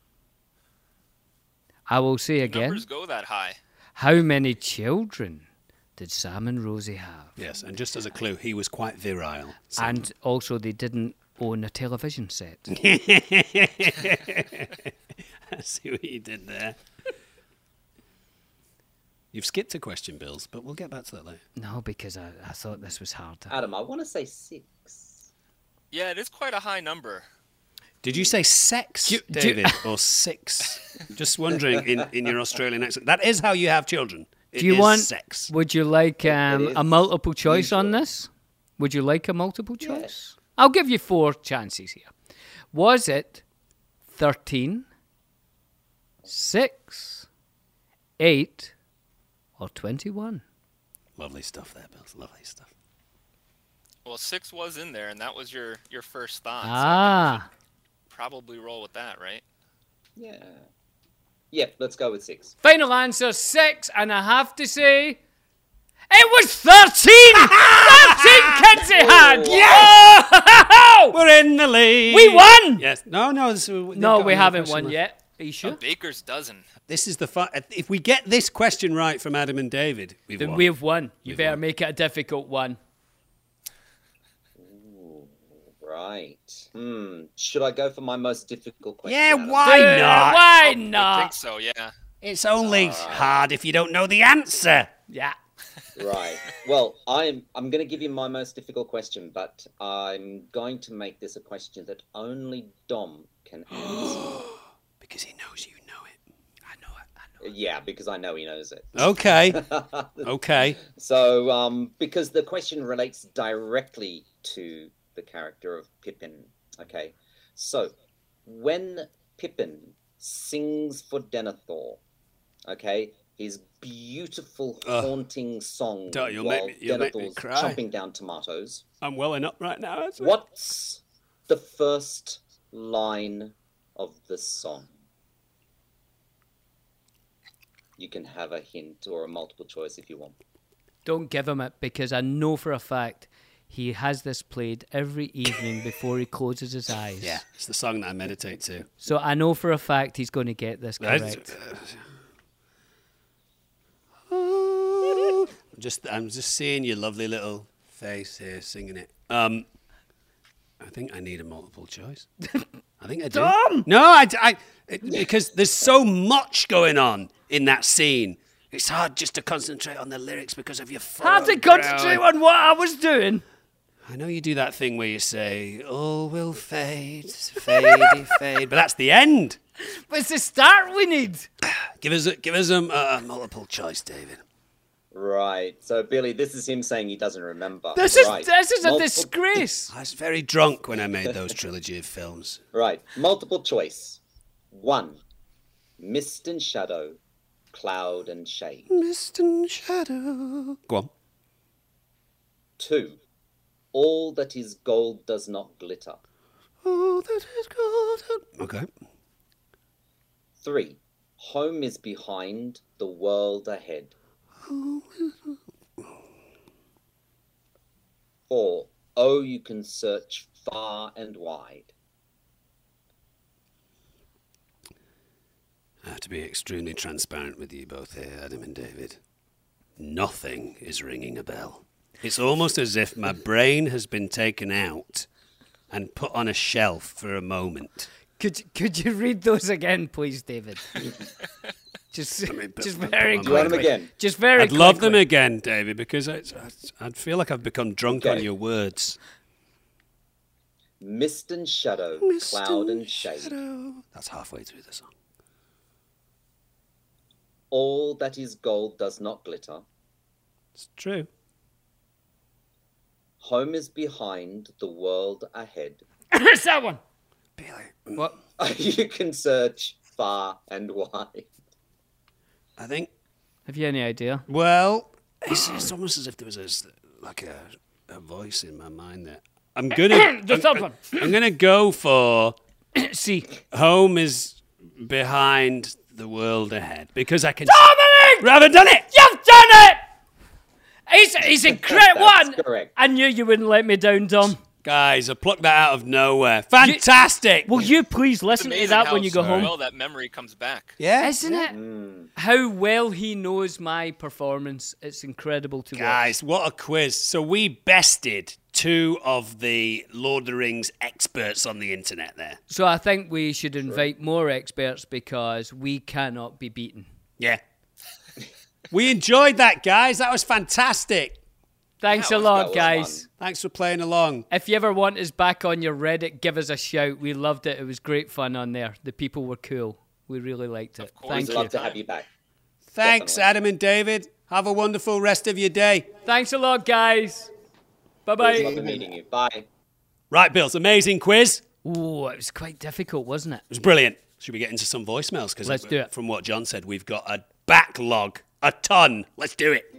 I will say again. Numbers go that high. How many children did Sam and Rosie have? Yes, and just as a clue, he was quite virile. so- And also, they didn't own a television set. I see what you did there. You've skipped a question, Bills, but we'll get back to that later. No, because I, I thought this was hard. To... Adam, I want to say six. Yeah, it is quite a high number. Did you say sex, Do- do- David, or six? Just wondering in, in your Australian accent. That is how you have children. It Do you is want? sex? Would you like um, is a multiple choice on usually. this? Would you like a multiple choice? Yes. I'll give you four chances here. Was it thirteen, six, eight, or twenty-one? Lovely stuff there, Bills. Lovely stuff. Well, six was in there, and that was your, your first thought. so I Ah, think we should probably roll with that, right? Yeah. Yep, let's go with six. final answer six, and I have to say, it was thirteen. thirteen kids he had. Yes! We're in the lead. We won. Yes. No, no. This, we've No, got we another haven't question won left. yet. Are you A sure? baker's dozen. This is the fun. If we get this question right from Adam and David, we've Then won. we've won. You We've better won. make it a difficult one. Right. Hmm. Should I go for my most difficult question? Yeah, Adam? why Uh, not? Why I think not? so, yeah. It's only hard if you don't know the answer. Yeah. Right. Well, I'm I'm going to give you my most difficult question, but I'm going to make this a question that only Dom can answer. Because he knows you know it. I know it. I know Yeah, because I know he knows it. it. Okay. Okay. So, um, because the question relates directly to the character of Pippin. Okay. So, when Pippin sings for Denethor, okay, his beautiful, Ugh. haunting song Don't- you'll while make me- you'll make me Denethor's cry. chomping down tomatoes. I'm welling up right now. That's it. What's the first line of the song? You can have a hint or a multiple choice if you want. Don't give him it, because I know for a fact he has this played every evening before he closes his eyes. Yeah, it's the song that I meditate to. So I know for a fact he's going to get this correct. I'm just, I'm just seeing your lovely little face here singing it. Um, I think I need a multiple choice. I think I do. Tom! No, I, I it, because there's so much going on in that scene. It's hard just to concentrate on the lyrics because of your Hard to foreground. concentrate on what I was doing. I know you do that thing where you say, all will fade, fadey, fade, but that's the end. But it's the start we need. Give us a, give us a, a multiple choice, David. Right. So, Billy, this is him saying he doesn't remember. This is right. this is a Multiple- disgrace. I was very drunk when I made those trilogy of films. Right. Multiple choice. One. Mist and shadow, cloud and shade. Mist and shadow. Go on. Two. All that is gold does not glitter. Oh, that is gold. Okay. Three. Home is behind, the world ahead. Four. Oh, you can search far and wide. I have to be extremely transparent with you both here, Adam and David. Nothing is ringing a bell. It's almost as if my brain has been taken out and put on a shelf for a moment. Could could you read those again, please, David? Just, mean, but- just but- very but- Do you want quickly. them again? Just very I'd love quickly. them again, David, because I, I, I'd feel like I've become drunk Okay. on your words. Mist and shadow, Mist cloud and and shade. shadow. That's halfway through the song. All that is gold does not glitter. It's true. Home is behind, the world ahead. It's that one. Billy. What? You can search far and wide. I think, Have you any idea? well, it's, it's almost as if there was a, s- like a, a voice in my mind there. I'm gonna, The I'm, third one. I'm gonna go for See. home is behind the world ahead because I can. Dominic! We haven't done it. You've done it! He's, he's a great That's one! correct. I knew you wouldn't let me down, Dom. Guys, I plucked that out of nowhere. Fantastic. Will you please It's listen to amazing that how when you go home? well that memory comes back. yeah, Isn't it? How well he knows my performance. It's incredible to watch. guys, what a quiz. So we bested two of the Lord of the Rings experts on the internet there. So I think we should invite more experts because we cannot be beaten. Yeah. We enjoyed that, guys. That was fantastic. Thanks That a was- lot, that was guys. fun. Thanks for playing along. If you ever want us back on your Reddit, give us a shout. We loved it. It was great fun on there. The people were cool. We really liked it. Of course. Thank We'd you. love to have you back. Thanks, Definitely. Adam and David. Have a wonderful rest of your day. Thanks a lot, guys. It was Bye-bye. lovely meeting you. Bye. Right, Bills, amazing quiz. It Ooh, it was quite difficult, wasn't it? was brilliant. Should we get into some voicemails? Because Let's do it. From what John said, we've got a backlog, a ton. Let's do it.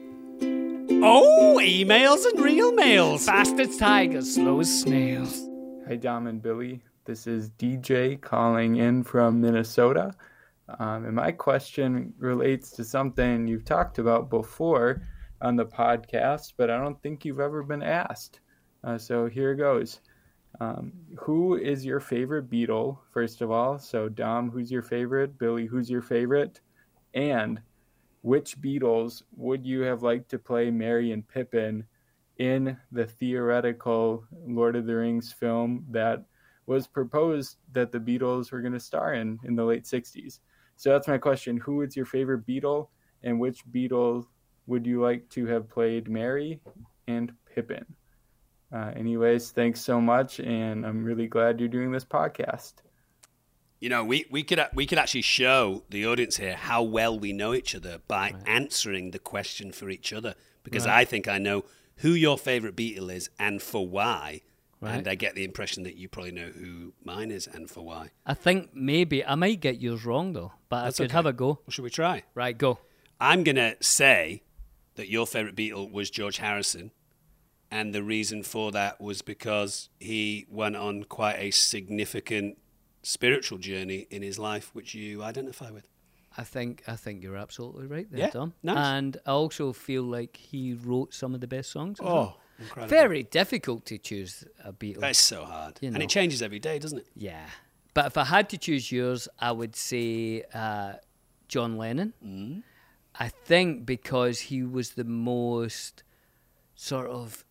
Oh, emails and real mails. Fast as tigers, slow as snails. Hi, Dom and Billy. This is D J calling in from Minnesota. Um, and my question relates to something you've talked about before on the podcast, but I don't think you've ever been asked. Uh, so here goes. Um, who is your favorite Beatle, first of all? So, Dom, who's your favorite? Billy, who's your favorite? And which Beatles would you have liked to play Merry and Pippin in the theoretical Lord of the Rings film that was proposed that the Beatles were going to star in in the late sixties? So that's my question. Who is your favorite Beatle, and which Beatle would you like to have played Merry and Pippin? Uh, anyways, thanks so much, and I'm really glad you're doing this podcast. You know, we, we could we could actually show the audience here how well we know each other by right. answering the question for each other. Because right. I think I know who your favourite Beatle is and for why. Right. And I get the impression that you probably know who mine is and for why. I think maybe, I might get yours wrong though, but That's I could okay. have a go. Well, should we try? Right, go. I'm going to say that your favourite Beatle was George Harrison. And the reason for that was because he went on quite a significant spiritual journey in his life, which you identify with. I think I think you're absolutely right there, yeah, Tom. Nice. And I also feel like he wrote some of the best songs. Oh, well. incredible. Very difficult to choose a Beatle. That's so hard. You know. And it changes every day, doesn't it? Yeah. But if I had to choose yours, I would say uh, John Lennon. Mm. I think because he was the most sort of...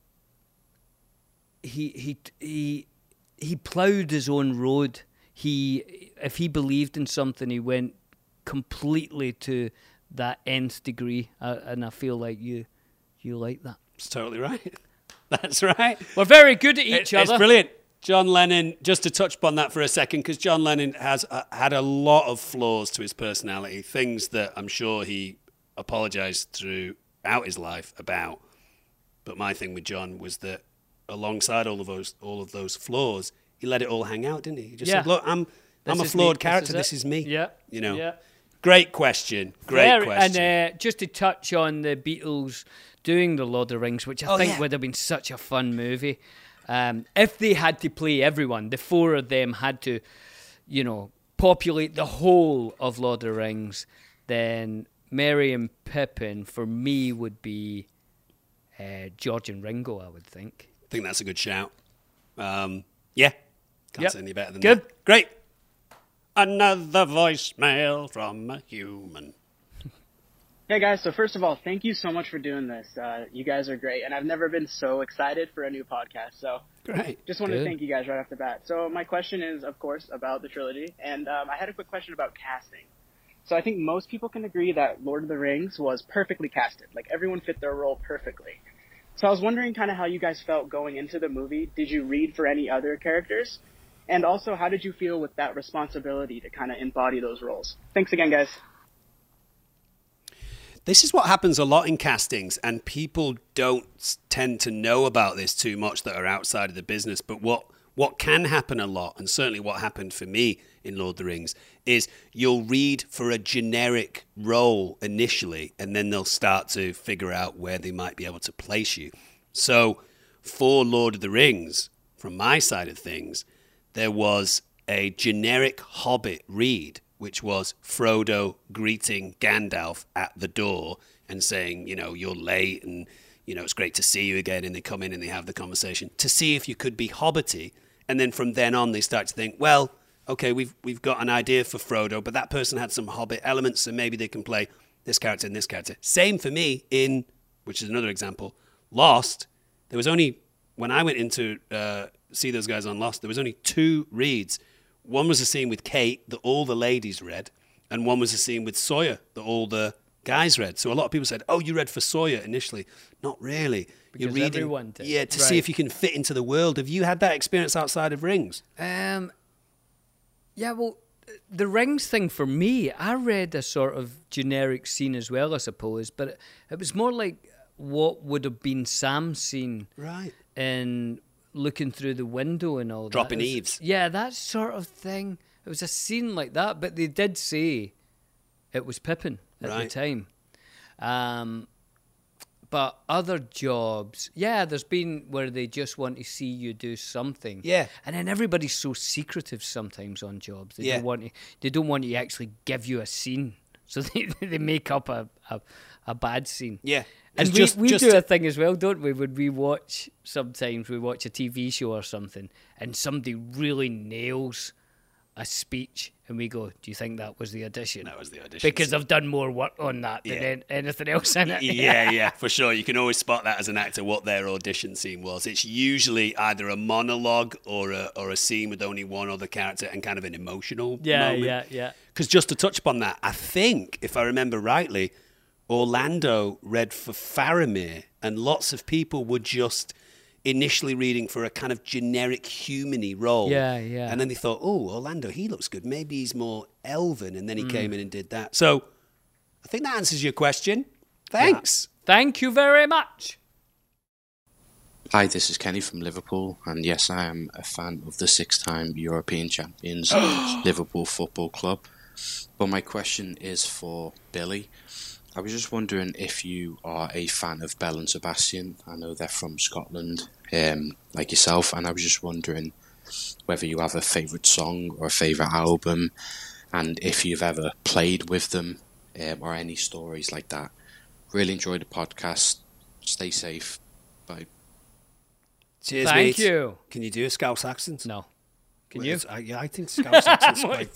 He he he he ploughed his own road. He, if he believed in something, he went completely to that nth degree, uh, and I feel like you, you like that. That's totally right. That's right. We're very good at each it, other. It's brilliant. John Lennon, just to touch upon that for a second, because John Lennon has uh, had a lot of flaws to his personality, things that I'm sure he apologised throughout throughout his life about. But my thing with John was that alongside all of those all of those flaws, he let it all hang out, didn't he? He just Yeah. said, "Look, I'm This I'm a is flawed me. character. This This is is, it." me." Yeah. You know. Yeah. Great question. Great Very- question. And uh, just to touch on the Beatles doing the Lord of the Rings, which I Oh, think yeah. would have been such a fun movie. Um, if they had to play everyone, the four of them had to, you know, populate the whole of Lord of the Rings, then Merry and Pippin for me would be uh, George and Ringo, I would think. I think that's a good shout. Um, yeah. Can't Yep. say any better than Good. that. Great. Another voicemail from a human. Hey guys, so first of all, thank you so much for doing this. Uh, you guys are great, and I've never been so excited for a new podcast, so Great. just wanted Good. to thank you guys right off the bat. So my question is, of course, about the trilogy, and um, I had a quick question about casting. So I think most people can agree that Lord of the Rings was perfectly casted. Like, everyone fit their role perfectly. So I was wondering kind of how you guys felt going into the movie. Did you read for any other characters? And also, how did you feel with that responsibility to kind of embody those roles? Thanks again, guys. This is what happens a lot in castings, and people don't s- tend to know about this too much that are outside of the business. But what what can happen a lot, and certainly what happened for me in Lord of the Rings, is you'll read for a generic role initially, and then they'll start to figure out where they might be able to place you. So for Lord of the Rings, from my side of things, there was a generic Hobbit read, which was Frodo greeting Gandalf at the door and saying, you know, you're late and, you know, it's great to see you again. And they come in and they have the conversation to see if you could be Hobbity. And then from then on, they start to think, well, okay, we've we've got an idea for Frodo, but that person had some Hobbit elements, so maybe they can play this character and this character. Same for me in, which is another example, Lost. There was only, when I went into uh, see those guys on Lost, there was only two reads. One was a scene with Kate that all the ladies read, and one was a scene with Sawyer that all the guys read. So a lot of people said, oh, you read for Sawyer initially. Not really. Because You're reading, everyone did. yeah, to Right. see if you can fit into the world. Have you had that experience outside of Rings? Um, yeah, well, the Rings thing for me, I read a sort of generic scene as well, I suppose, but it, it was more like what would have been Sam's scene Right. in looking through the window and all Dropping that. It was- eaves. Yeah, that sort of thing. It was a scene like that, but they did say it was Pippin at Right. the time. Um, but other jobs, yeah, there's been where they just want to see you do something. Yeah. And then everybody's so secretive sometimes on jobs. They Yeah. don't want to, they don't want to actually give you a scene. So they, they make up a, a, a bad scene. Yeah. And It's we, just- we just do to- a thing as well, don't we? When we watch, sometimes we watch a T V show or something, and somebody really nails a speech, and we go, do you think that was the audition? That was the audition. Because I've done more work on that than Yeah. an- anything else in it. Yeah, yeah, for sure. You can always spot that as an actor what their audition scene was. It's usually either a monologue or a or a scene with only one other character and kind of an emotional Yeah, moment. yeah, yeah. Because just to touch upon that, I think, if I remember rightly, Orlando read for Faramir, and lots of people were just initially reading for a kind of generic human-y role. Yeah, yeah. And then they thought, oh, Orlando, he looks good. Maybe he's more elven. And then he Mm. came in and did that. So I think that answers your question. Thanks. Thank you very much. Hi, this is Kenny from Liverpool, and yes, I am a fan of the six-time European champions Liverpool Football Club. But my question is for Billy. I was just wondering if you are a fan of Belle and Sebastian. I know they're from Scotland, um, like yourself, and I was just wondering whether you have a favourite song or a favourite album, and if you've ever played with them, um, or any stories like that. Really enjoyed the podcast. Stay safe. Bye. Cheers, Thank mate. you. Can you do a Scouse accent? No. Can Well, you? it's- I, yeah, I think Scouse accent's quite...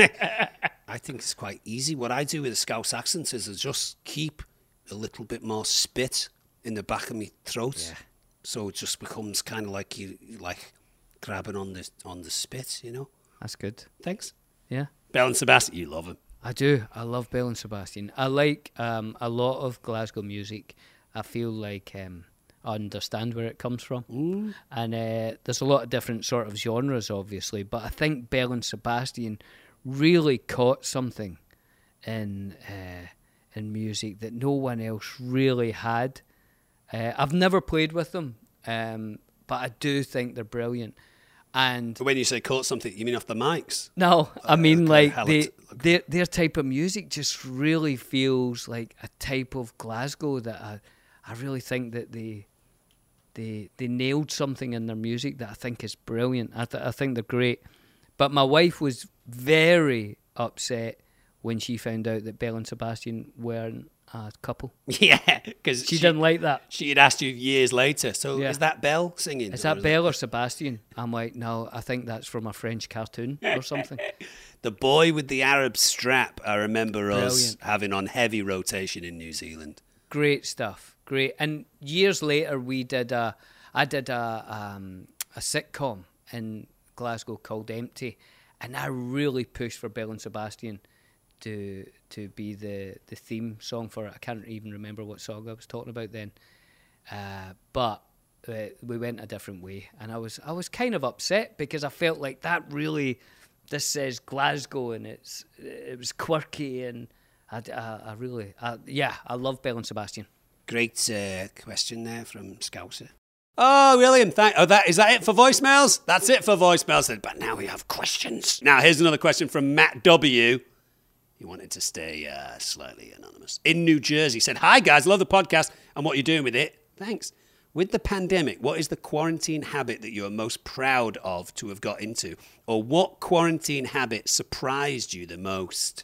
I think it's quite easy. What I do with a Scouse accent is I just keep a little bit more spit in the back of my throat. Yeah. So it just becomes kind of like you like grabbing on the on the spit, you know? That's good. Thanks. Yeah. Belle and Sebastian, you love him. I do. I love Belle and Sebastian. I like um, a lot of Glasgow music. I feel like um, I understand where it comes from. Mm. And uh, there's a lot of different sort of genres, obviously. But I think Belle and Sebastian really caught something in uh, in music that no one else really had. Uh, I've never played with them, um, but I do think they're brilliant. And when you say caught something, you mean off the mics? No, I mean okay, like they, their their type of music just really feels like a type of Glasgow that I, I really think that they they they nailed something in their music that I think is brilliant. I th- I think they're great. But my wife was very upset when she found out that Belle and Sebastian weren't a couple. Yeah, because she, she didn't like that. She had asked you years later. So yeah. is that Belle singing? Is that is Belle that... or Sebastian? I'm like, no, I think that's from a French cartoon or something. The Boy with the Arab Strap, I remember Brilliant. us having on heavy rotation in New Zealand. Great stuff, great. And years later, we did a, I did a, um, a sitcom in Glasgow called Empty, and I really pushed for Belle and Sebastian to to be the, the theme song for it. I can't even remember what song I was talking about then, uh, but uh, we went a different way, and I was I was kind of upset because I felt like that really, this says Glasgow, and it's it was quirky, and I, I, I really I, yeah I love Belle and Sebastian. Great uh, question there from Scouser. Oh, William, thank. Oh, that is that it for voicemails? That's it for voicemails. But now we have questions. Now here's another question from Matt W. He wanted to stay uh, slightly anonymous. In New Jersey, he said, "Hi guys, love the podcast and what you're doing with it. Thanks. With the pandemic, what is the quarantine habit that you are most proud of to have got into, or what quarantine habit surprised you the most?"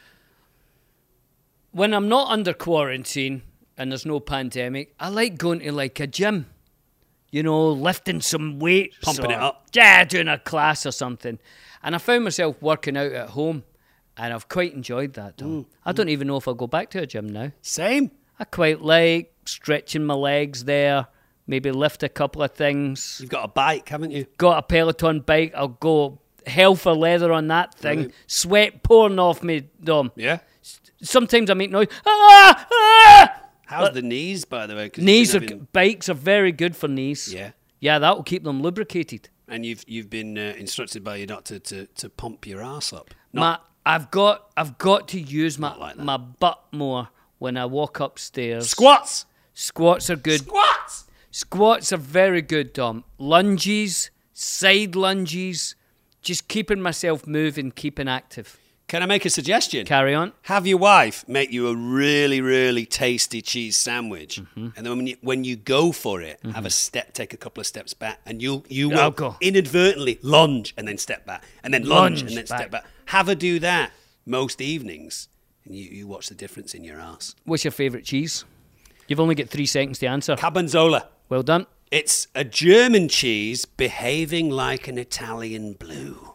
When I'm not under quarantine and there's no pandemic, I like going to like a gym. You know, lifting some weights. Pumping or, it up. Yeah, doing a class or something. And I found myself working out at home, and I've quite enjoyed that, Tom. Mm. I don't even know if I'll go back to a gym now. Same. I quite like stretching my legs there, maybe lift a couple of things. You've got a bike, haven't you? Got a Peloton bike. I'll go hell for leather on that thing. Brilliant. Sweat pouring off me, Dom. Yeah. Sometimes I make noise. Ah! Ah! How's but the knees, by the way? Knees are having... bikes are very good for knees. Yeah, yeah, that will keep them lubricated. And you've you've been uh, instructed by your doctor to, to pump your ass up. Not... My, I've got I've got to use my like my butt more when I walk upstairs. Squats. Squats are good. Squats. Squats are very good, Dom. Lunges, side lunges, just keeping myself moving, keeping active. Can I make a suggestion? Carry on. Have your wife make you a really, really tasty cheese sandwich, mm-hmm. and then when you, when you go for it, mm-hmm. have a step, take a couple of steps back, and you you will go. inadvertently lunge and then step back, and then lunge, lunge and then back. step back. Have her do that most evenings, and you, you watch the difference in your ass. What's your favourite cheese? You've only got three seconds to answer. Cabanzola. Well done. It's a German cheese behaving like an Italian blue.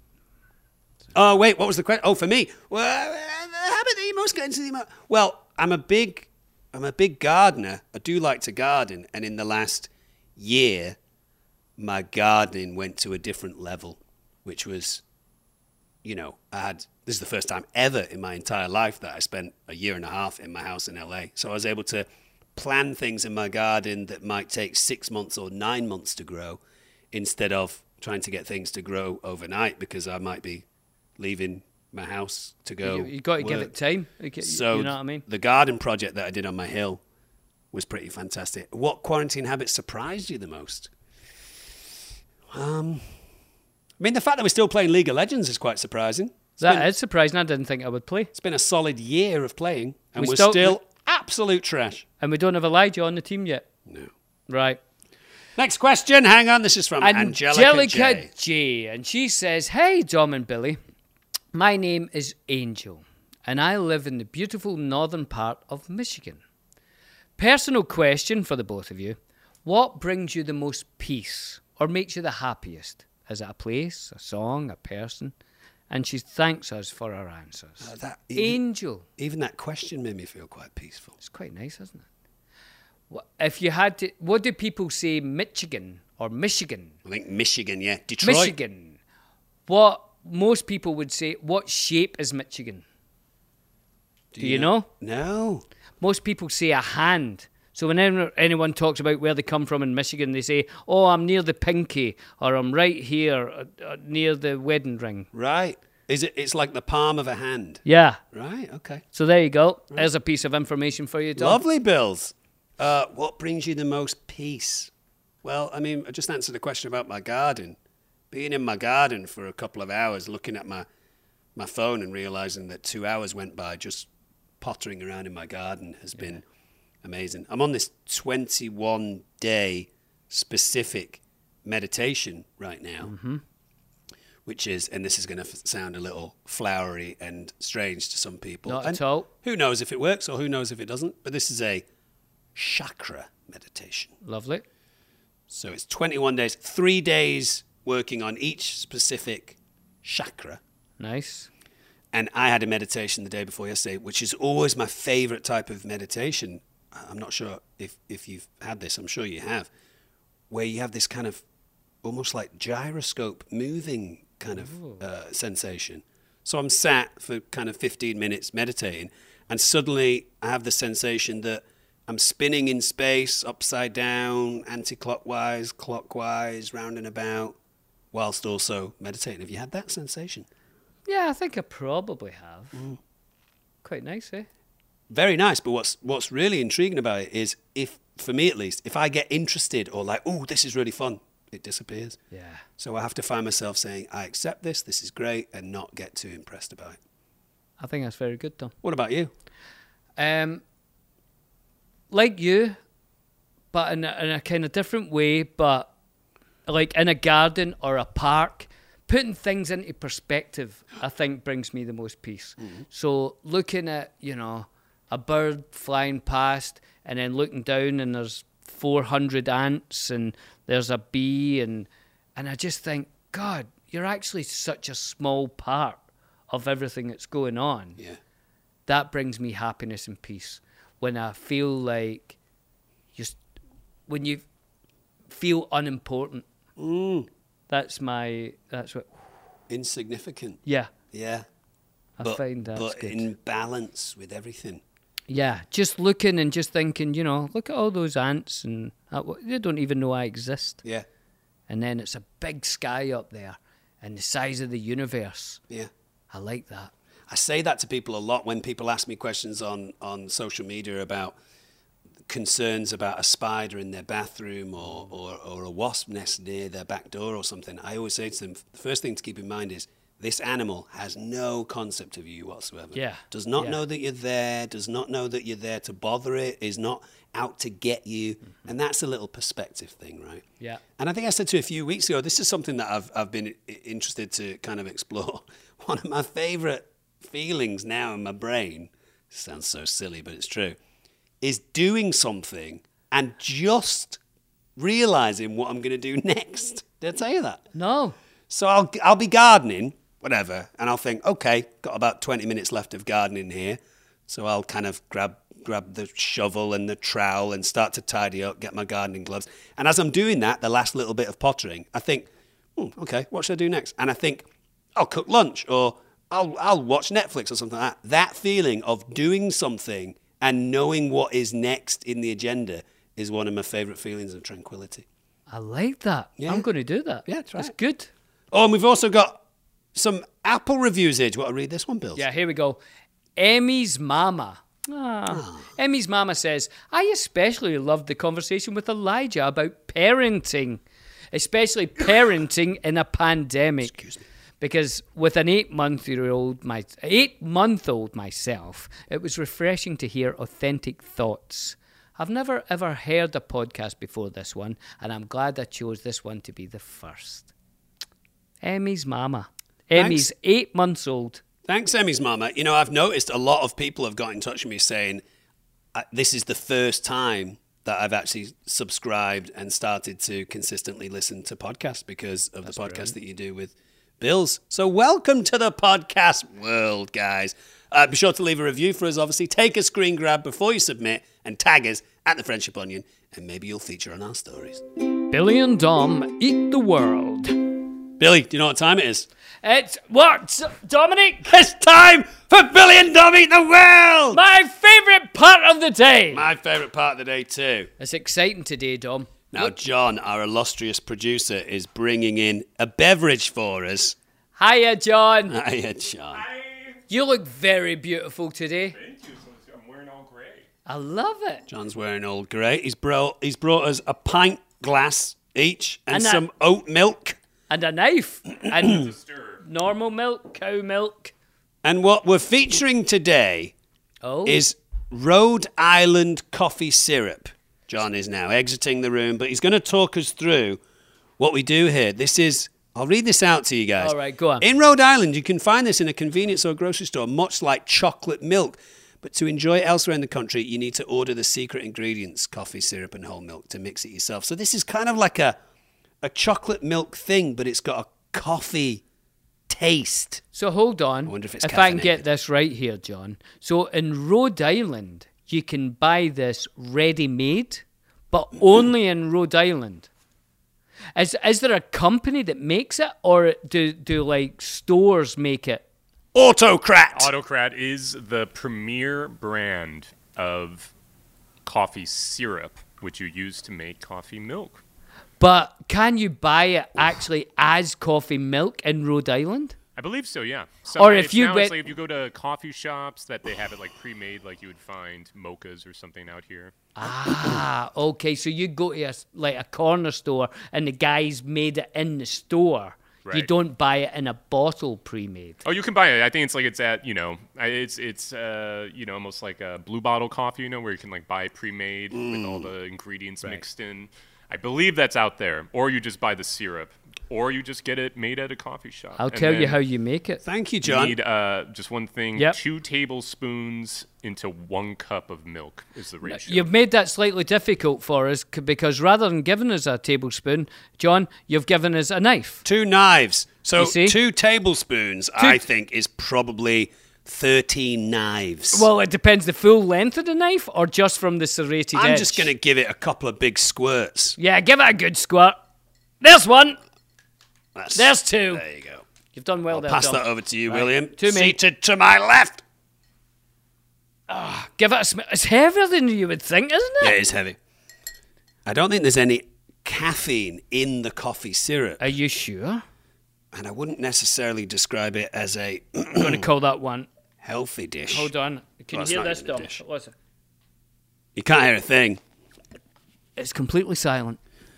Oh, wait, what was the question? Oh, for me. Well, the habit that you most get into the most... Well, I'm a big, I'm a big gardener. I do like to garden. And in the last year, my gardening went to a different level, which was, you know, I had... This is the first time ever in my entire life that I spent a year and a half in my house in L A. So I was able to plan things in my garden that might take six months or nine months to grow instead of trying to get things to grow overnight because I might be... leaving my house to go. You, you got to work. give it time. You, so you know what I mean? The garden project that I did on my hill was pretty fantastic. What quarantine habits surprised you the most? Um, I mean, the fact that we're still playing League of Legends is quite surprising. It's that been, is surprising. I didn't think I would play. It's been a solid year of playing, and we we're still, still absolute trash. And we don't have Elijah on the team yet. No. Right. Next question. Hang on. This is from Angelica, Angelica J. J. And she says, "Hey, Dom and Billy. My name is Angel, and I live in the beautiful northern part of Michigan. Personal question for the both of you. What brings you the most peace or makes you the happiest? Is it a place, a song, a person?" And she thanks us for our answers. Uh, that, even, Angel. Even that question made me feel quite peaceful. It's quite nice, isn't it? If you had to... What do people say, Michigan or Michigan? I think Michigan, yeah. Detroit. Michigan. What... Most people would say, what shape is Michigan? Do, Do you know? know? No. Most people say a hand. So whenever anyone talks about where they come from in Michigan, they say, oh, I'm near the pinky, or I'm right here uh, uh, near the wedding ring. Right. Is it? It's like the palm of a hand. Yeah. Right. Okay. So there you go. There's a piece of information for you, Dom. Lovely, Bills. Uh, what brings you the most peace? Well, I mean, I just answered the question about my garden. Being in my garden for a couple of hours, looking at my my phone and realizing that two hours went by just pottering around in my garden has yeah. been amazing. I'm on this twenty-one day specific meditation right now, mm-hmm. which is, and this is going to f- sound a little flowery and strange to some people. Not and at all. Who knows if it works or who knows if it doesn't, but this is a chakra meditation. Lovely. So it's twenty-one days, three days working on each specific chakra. Nice. And I had a meditation the day before yesterday, which is always my favorite type of meditation. I'm not sure if, if you've had this, I'm sure you have, where you have this kind of almost like gyroscope moving kind of uh, sensation. So I'm sat for kind of fifteen minutes meditating, and suddenly I have the sensation that I'm spinning in space, upside down, anti-clockwise, clockwise, round and about, whilst also meditating. Have you had that sensation? Yeah, I think I probably have. Mm. Quite nice, eh? Very nice, but what's what's really intriguing about it is, if, for me at least, if I get interested or like, oh, this is really fun, it disappears. Yeah. So I have to find myself saying, I accept this, this is great, and not get too impressed about it. I think that's very good, Tom. What about you? Um, like you, but in a, in a kind of different way, but like in a garden or a park, putting things into perspective, I think, brings me the most peace. Mm-hmm. So looking at, you know, a bird flying past and then looking down and there's four hundred ants and there's a bee and and I just think, God, you're actually such a small part of everything that's going on. Yeah. That brings me happiness and peace. When I feel like just when you feel unimportant. Mm. That's my that's what insignificant. Yeah. Yeah. I but, find that's but good. in balance with everything. Yeah, just looking and just thinking, you know, look at all those ants and uh, they don't even know I exist. Yeah. And then it's a big sky up there and the size of the universe. Yeah. I like that. I say that to people a lot when people ask me questions on, on social media about concerns about a spider in their bathroom or, or, or a wasp nest near their back door or something. I always say to them, the first thing to keep in mind is this animal has no concept of you whatsoever. Yeah. Does not yeah. know that you're there, does not know that you're there to bother it, is not out to get you. Mm-hmm. And that's a little perspective thing, right? Yeah. And I think I said to you a few weeks ago, this is something that I've, I've been interested to kind of explore. One of my favorite feelings now in my brain, sounds so silly, but it's true, is doing something and just realizing what I'm going to do next. Did I tell you that? No. So I'll I'll be gardening, whatever, and I'll think, okay, got about twenty minutes left of gardening here. So I'll kind of grab grab the shovel and the trowel and start to tidy up, get my gardening gloves. And as I'm doing that, the last little bit of pottering, I think, hmm, okay, what should I do next? And I think, I'll cook lunch or I'll I'll watch Netflix or something like that. That feeling of doing something and knowing what is next in the agenda is one of my favourite feelings of tranquility. I like that. Yeah. I'm going to do that. Yeah, try That's it. good. Oh, and we've also got some Apple reviews here. Do you want to read this one, Bill? Yeah, here we go. Emmy's Mama. Ah. Oh. Emmy's Mama says, I especially loved the conversation with Elijah about parenting, especially parenting in a pandemic. Excuse me. Because with an eight-month-old, my eight-month-old myself, it was refreshing to hear authentic thoughts. I've never ever heard a podcast before this one, and I'm glad I chose this one to be the first. Emmy's Mama. Emmy's Thanks. eight months old. Thanks, Emmy's Mama. You know, I've noticed a lot of people have got in touch with me saying, this is the first time that I've actually subscribed and started to consistently listen to podcasts because of That's the podcast brilliant. that you do with Bills. So welcome to the podcast world, guys. Uh, be sure to leave a review for us, obviously. Take a screen grab before you submit and tag us at The Friendship Onion, and maybe you'll feature on our stories. Billy and Dom eat the world. Billy, do you know what time it is? It's what, Dominic? It's time for Billy and Dom eat the world! My favourite part of the day. My favourite part of the day too. It's exciting today, Dom. Now, John, our illustrious producer, is bringing in a beverage for us. Hiya, John. Hiya, John. You look very beautiful today. Thank you. So I'm wearing all grey. I love it. John's wearing all grey. He's brought, he's brought us a pint glass each and, And a- some oat milk. And a knife. And normal milk, cow milk. And what we're featuring today Oh. is Rhode Island coffee syrup. John is now exiting the room, but he's going to talk us through what we do here. This is, I'll read this out to you guys. All right, go on. In Rhode Island, you can find this in a convenience or grocery store, much like chocolate milk. But to enjoy it elsewhere in the country, you need to order the secret ingredients, coffee syrup and whole milk, to mix it yourself. So this is kind of like a, a chocolate milk thing, but it's got a coffee taste. So hold on. I wonder if it's if I can caffeinated. get this right here, John. So in Rhode Island, you can buy this ready-made, but only in Rhode Island. Is is there a company that makes it, or do do like stores make it? Autocrat. Autocrat is the premier brand of coffee syrup, which you use to make coffee milk. But can you buy it actually as coffee milk in Rhode Island? I believe so, yeah. So Or if it's you now went- it's like if you go to coffee shops that they have it like pre-made, like you would find mochas or something out here. Ah, okay. So you go to a, s- like a corner store and the guys made it in the store. You Right. don't buy it in a bottle pre-made. Oh, you can buy it. I think it's like it's at, you know, I- it's it's uh, you know, almost like a blue bottle coffee, you know, where you can like buy pre-made with all the ingredients mixed in. I believe that's out there. Or you just buy the syrup. Or you just get it made at a coffee shop. I'll And tell you then how you make it. Thank you, You John. need uh, just one thing. Yep. Two tablespoons into one cup of milk is the ratio. You've made that slightly difficult for us c- because rather than giving us a tablespoon, John, you've given us a knife. Two knives. So You see? two tablespoons, Two- I think, is probably thirteen knives. Well, it depends the full length of the knife or just from the serrated I'm edge. just going to give it a couple of big squirts. Yeah, give it a good squirt. There's one. That's- There's two. There you go. You've done well I'll there, pass Dom. that over to you, Right. William. To me. Seated to my left. Give it a smell. It's heavier than you would think, isn't it? Yeah, it is heavy. I don't think there's any caffeine in the coffee syrup. Are you sure? And I wouldn't necessarily describe it as a I'm going to call that one. healthy dish. Hold on. Can Well, it's you hear not this, even a Dom? dish. Listen. You can't hear a thing. It's completely silent.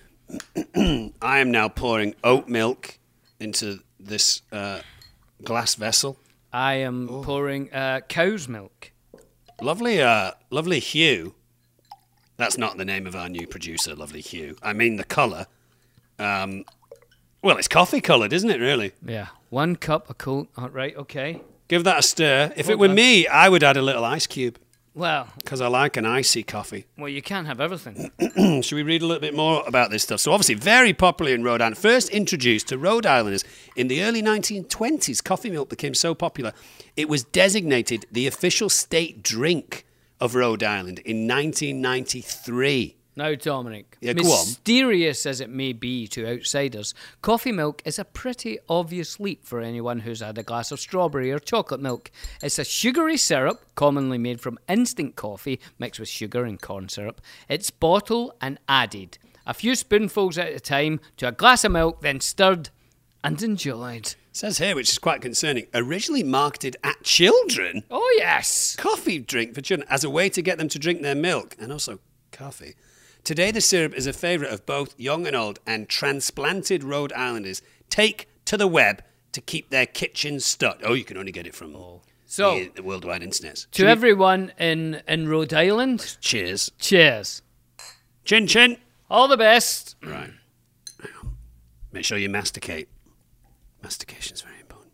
I am now pouring oat milk into this uh, glass vessel. I am pouring uh, cow's milk. Lovely, uh, lovely hue. That's not the name of our new producer, Lovely Hue. I mean the colour. Um, well, it's coffee coloured, isn't it, really? Yeah. One cup of cold. All right, okay. Give that a stir. If it Hold were on. me, I would add a little ice cube Well, because I like an icy coffee. well, you can't have everything. Should we read a little bit more about this stuff? So obviously very popular in Rhode Island. First introduced to Rhode Islanders in the early nineteen twenties, coffee milk became so popular, it was designated the official state drink of Rhode Island in nineteen ninety-three. Now, Dominic, Yeah, go on. mysterious as it may be to outsiders, coffee milk is a pretty obvious leap for anyone who's had a glass of strawberry or chocolate milk. It's a sugary syrup, commonly made from instant coffee mixed with sugar and corn syrup. It's bottled and added, a few spoonfuls at a time, to a glass of milk, then stirred and enjoyed. It says here, which is quite concerning, originally marketed at children. Oh, yes. Coffee drink for children as a way to get them to drink their milk and also coffee. Today, the syrup is a favourite of both young and old, and transplanted Rhode Islanders take to the web to keep their kitchens stocked. Oh, you can only get it from So, the, the worldwide internet. To everyone in, in Rhode Island, Cheers. cheers. Chin chin. All the best. Right. Hang on. Make sure you masticate. Mastication's very important.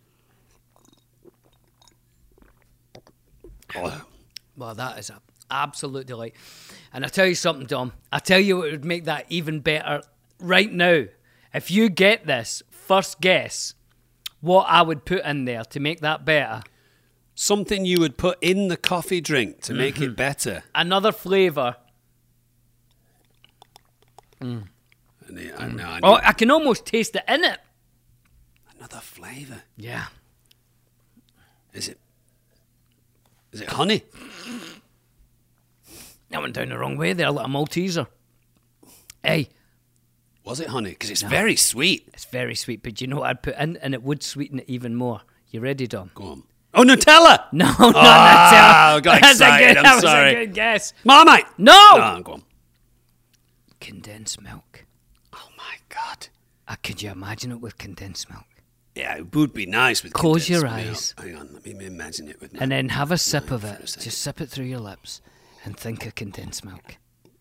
Oh. Well, that is an absolute delight. And I tell you something, Dom. I tell you what would make that even better right now. If you get this, first guess what I would put in there to make that better. Something you would put in the coffee drink to make it better. Another flavour. Mm. I need, I know, I need Oh, I can almost taste it in it. another flavour. Yeah. Is it? Is it honey? I went down the wrong way there, like a Malteser. Hey, Was it honey? Because it's no. very sweet. It's very sweet, but you know what I'd put in, and it would sweeten it even more. You ready, Dom? Go on. Oh, Nutella! No, not oh, Nutella. I got That's excited. a good, I'm that sorry. was a good guess. Marmite! No! No, go on. Condensed milk. Oh, my God. Uh, could you imagine it with condensed milk? Yeah, it would be nice with Close condensed your milk. eyes. Hang on, let me imagine it with And then have a sip of it. Just sip it through your lips and think of condensed milk.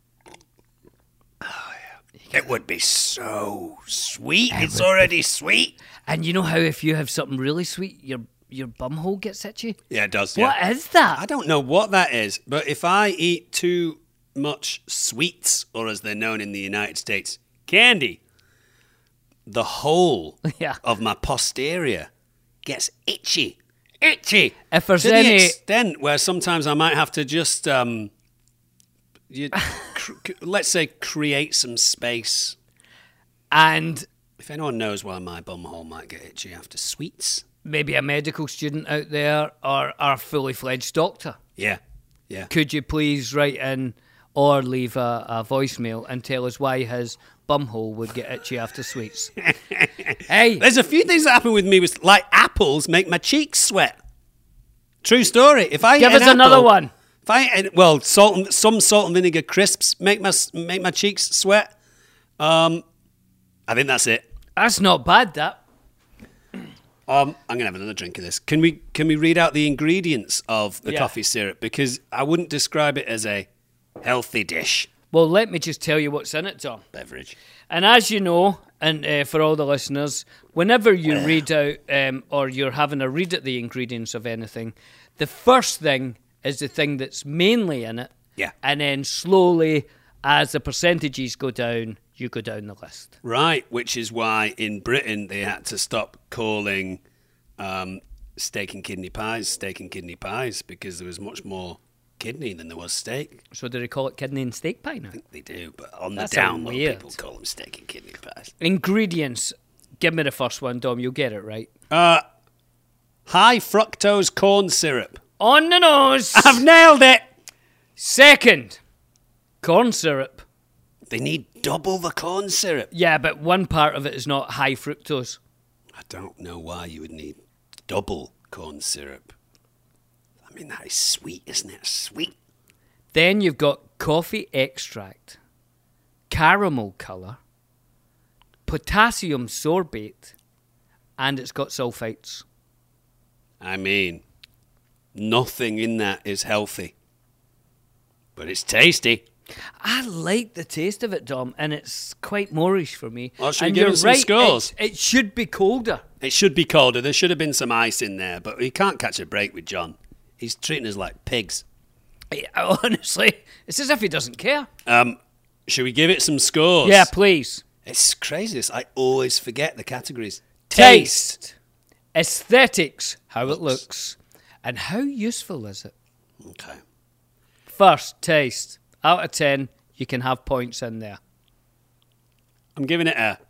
Oh, yeah. It would be so sweet. It it's would already be. sweet. And you know how if you have something really sweet, your your bumhole gets itchy? Yeah, it does. What yeah. is that? I don't know what that is, but if I eat too much sweets, or as they're known in the United States, candy, the whole yeah. of my posterior gets itchy. Itchy. If there's to any... the extent where sometimes I might have to just, um, you, cr- let's say, create some space. And if anyone knows why my bumhole might get itchy after sweets, maybe a medical student out there or our fully fledged doctor. Yeah, yeah. Could you please write in or leave a, a voicemail and tell us why his bumhole would get itchy after sweets? Hey, there's a few things that happen with me with like apples make my cheeks sweat. True story. If I give eat us an another apple, one. If I well, salt and, some salt and vinegar crisps make my make my cheeks sweat. Um, I think that's it. That's not bad. That. Um, I'm gonna have another drink of this. Can we can we read out the ingredients of the Yeah. coffee syrup, because I wouldn't describe it as a healthy dish. Well, let me just tell you what's in it, Tom. Beverage. And as you know, and uh, for all the listeners, whenever you read out um, or you're having a read at the ingredients of anything, the first thing is the thing that's mainly in it. Yeah. And then slowly, as the percentages go down, you go down the list. Right, which is why in Britain they had to stop calling um, steak and kidney pies steak and kidney pies, because there was much more kidney than there was steak. So do they call it kidney and steak pie now? I think they do, but on That's the down low, weird. people call them steak and kidney pies. Ingredients. Give me the first one, Dom. You'll get it right. Uh, high fructose corn syrup. On the nose. I've nailed it. Second, corn syrup. They need double the corn syrup. Yeah, but one part of it is not high fructose. I don't know why you would need double corn syrup. I mean, that is sweet, isn't it? Sweet. Then you've got coffee extract, caramel colour, potassium sorbate, and it's got sulfites. I mean, nothing in that is healthy, but it's tasty. I like the taste of it, Dom, and it's quite Moorish for me. Well, should we and give you're it some right, scores? It, it should be colder. It should be colder. There should have been some ice in there, but we can't catch a break with John. He's treating us like pigs. Yeah, honestly, it's as if he doesn't care. Um, should we give it some scores? Yeah, please. It's crazy. This. I always forget the categories. Taste, aesthetics, how it looks, and how useful is it? Okay. First, taste. Out of ten, you can have points in there. I'm giving it a.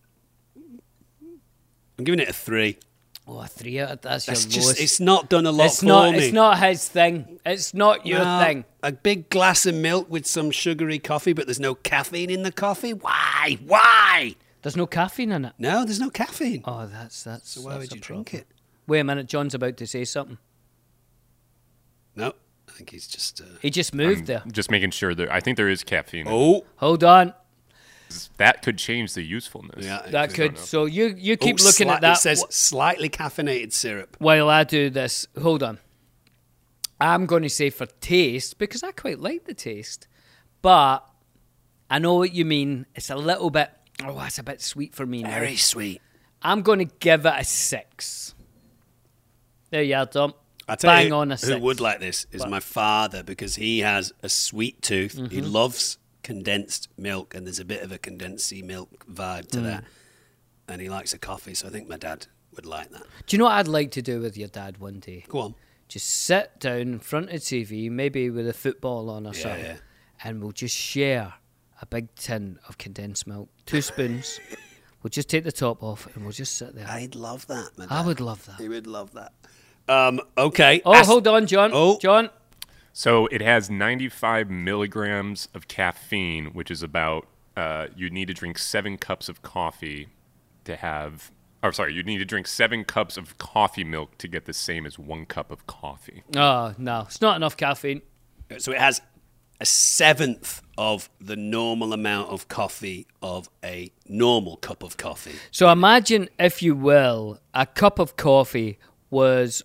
I'm giving it a three. Oh, a three out of that's, That's your just. lowest. It's not done a lot It's for not. me. It's not his thing. It's not your No, thing. A big glass of milk with some sugary coffee, but there's no caffeine in the coffee. Why? Why? There's no caffeine in it. No, there's no caffeine. Oh, that's that's. So why that's would a you drink problem. it? Wait a minute, John's about to say something. No, I think he's just. Uh... He just moved I'm there. Just making sure that I think there is caffeine. in Oh, Hold on. it. That could change the usefulness. yeah. That could. So you you keep Oh, looking sli- at that. It says wh- slightly caffeinated syrup. while I do this. Hold on. I'm going to say for taste, because I quite like the taste, but I know what you mean. It's a little bit. Oh, that's a bit sweet for me now. Very sweet. I'm going to give it a six. There you are, Tom. I tell Bang you, on a who six. would like this is What? my father, because he has a sweet tooth. He Mm-hmm. loves condensed milk, and there's a bit of a condensed milk vibe to Mm. that. And he likes a coffee, so I think my dad would like that. Do you know what I'd like to do with your dad one day? Go on. Just sit down in front of T V, maybe with a football on or Yeah, something, yeah. and we'll just share a big tin of condensed milk, two spoons. We'll just take the top off and we'll just sit there. I'd love that. My I dad. would love that. He would love that. Um, okay. Oh, As- hold on, John. Oh. John. So it has ninety-five milligrams of caffeine, which is about uh, you need to drink seven cups of coffee to have. Or sorry, you need to drink seven cups of coffee milk to get the same as one cup of coffee. Oh no, it's not enough caffeine. So it has a seventh of the normal amount of coffee of a normal cup of coffee. So imagine, if you will, a cup of coffee was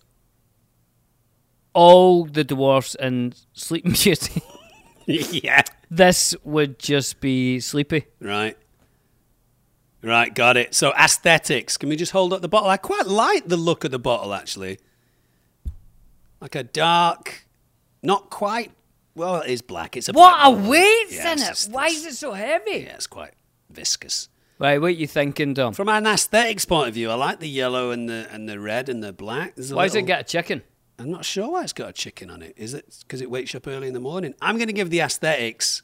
all the dwarfs in Sleeping Beauty. Yeah. This would just be Sleepy. Right. Right, got it. So aesthetics. Can we just hold up the bottle? I quite like the look of the bottle, actually. Like a dark, not quite. Well, it is black. It's a What black a bottle. weight Yeah, in it's it! just- Why is it so heavy? Yeah, it's quite viscous. Right, what are you thinking, Dom? From an aesthetics point of view, I like the yellow and the and the red and the black. There's a Why does it little- get a chicken? I'm not sure why it's got a chicken on it. Is it because it wakes you up early in the morning? I'm going to give the aesthetics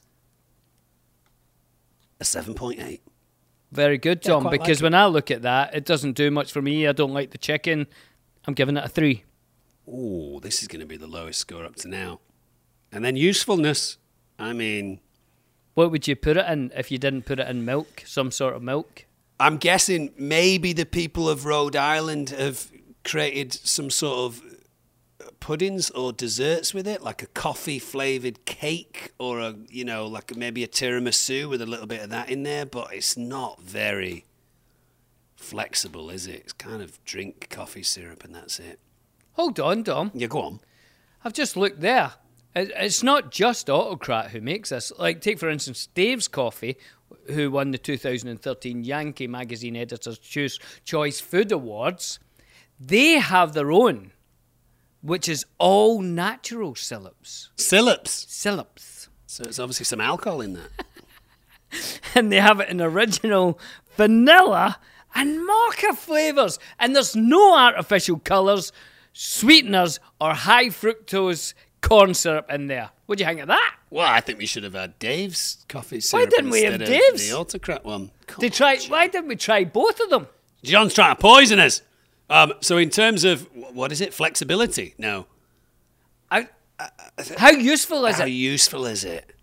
a seven point eight. Very good, Yeah, Tom, quite because like it. when I look at that, it doesn't do much for me. I don't like the chicken. I'm giving it a three. Oh, this is going to be the lowest score up to now. And then usefulness. I mean, What would you put it in if you didn't put it in milk? Some sort of milk? I'm guessing maybe the people of Rhode Island have created some sort of puddings or desserts with it, like a coffee flavored cake or a, you know, like maybe a tiramisu with a little bit of that in there, but it's not very flexible, is it? It's kind of drink coffee syrup and that's it. Hold on, Dom. Yeah, go on. I've just looked there. It- It's not just Autocrat who makes this. Like, take, for instance, Dave's Coffee, who won the two thousand thirteen Yankee Magazine Editor's Choice Choice Food Awards. They have their own, which is all natural syrups. Syrups? Syrups. So it's obviously some alcohol in that. And they have it in original vanilla and mocha flavours. And there's no artificial colours, sweeteners, or high fructose corn syrup in there. What do you think of that? Well, I think we should have had Dave's coffee Why syrup didn't we have instead of Dave's? the Autocrat one. They try. Why didn't we try both of them? John's trying to poison us. Um, so in terms of, what is it, flexibility? No. I, how useful is How it? useful is it?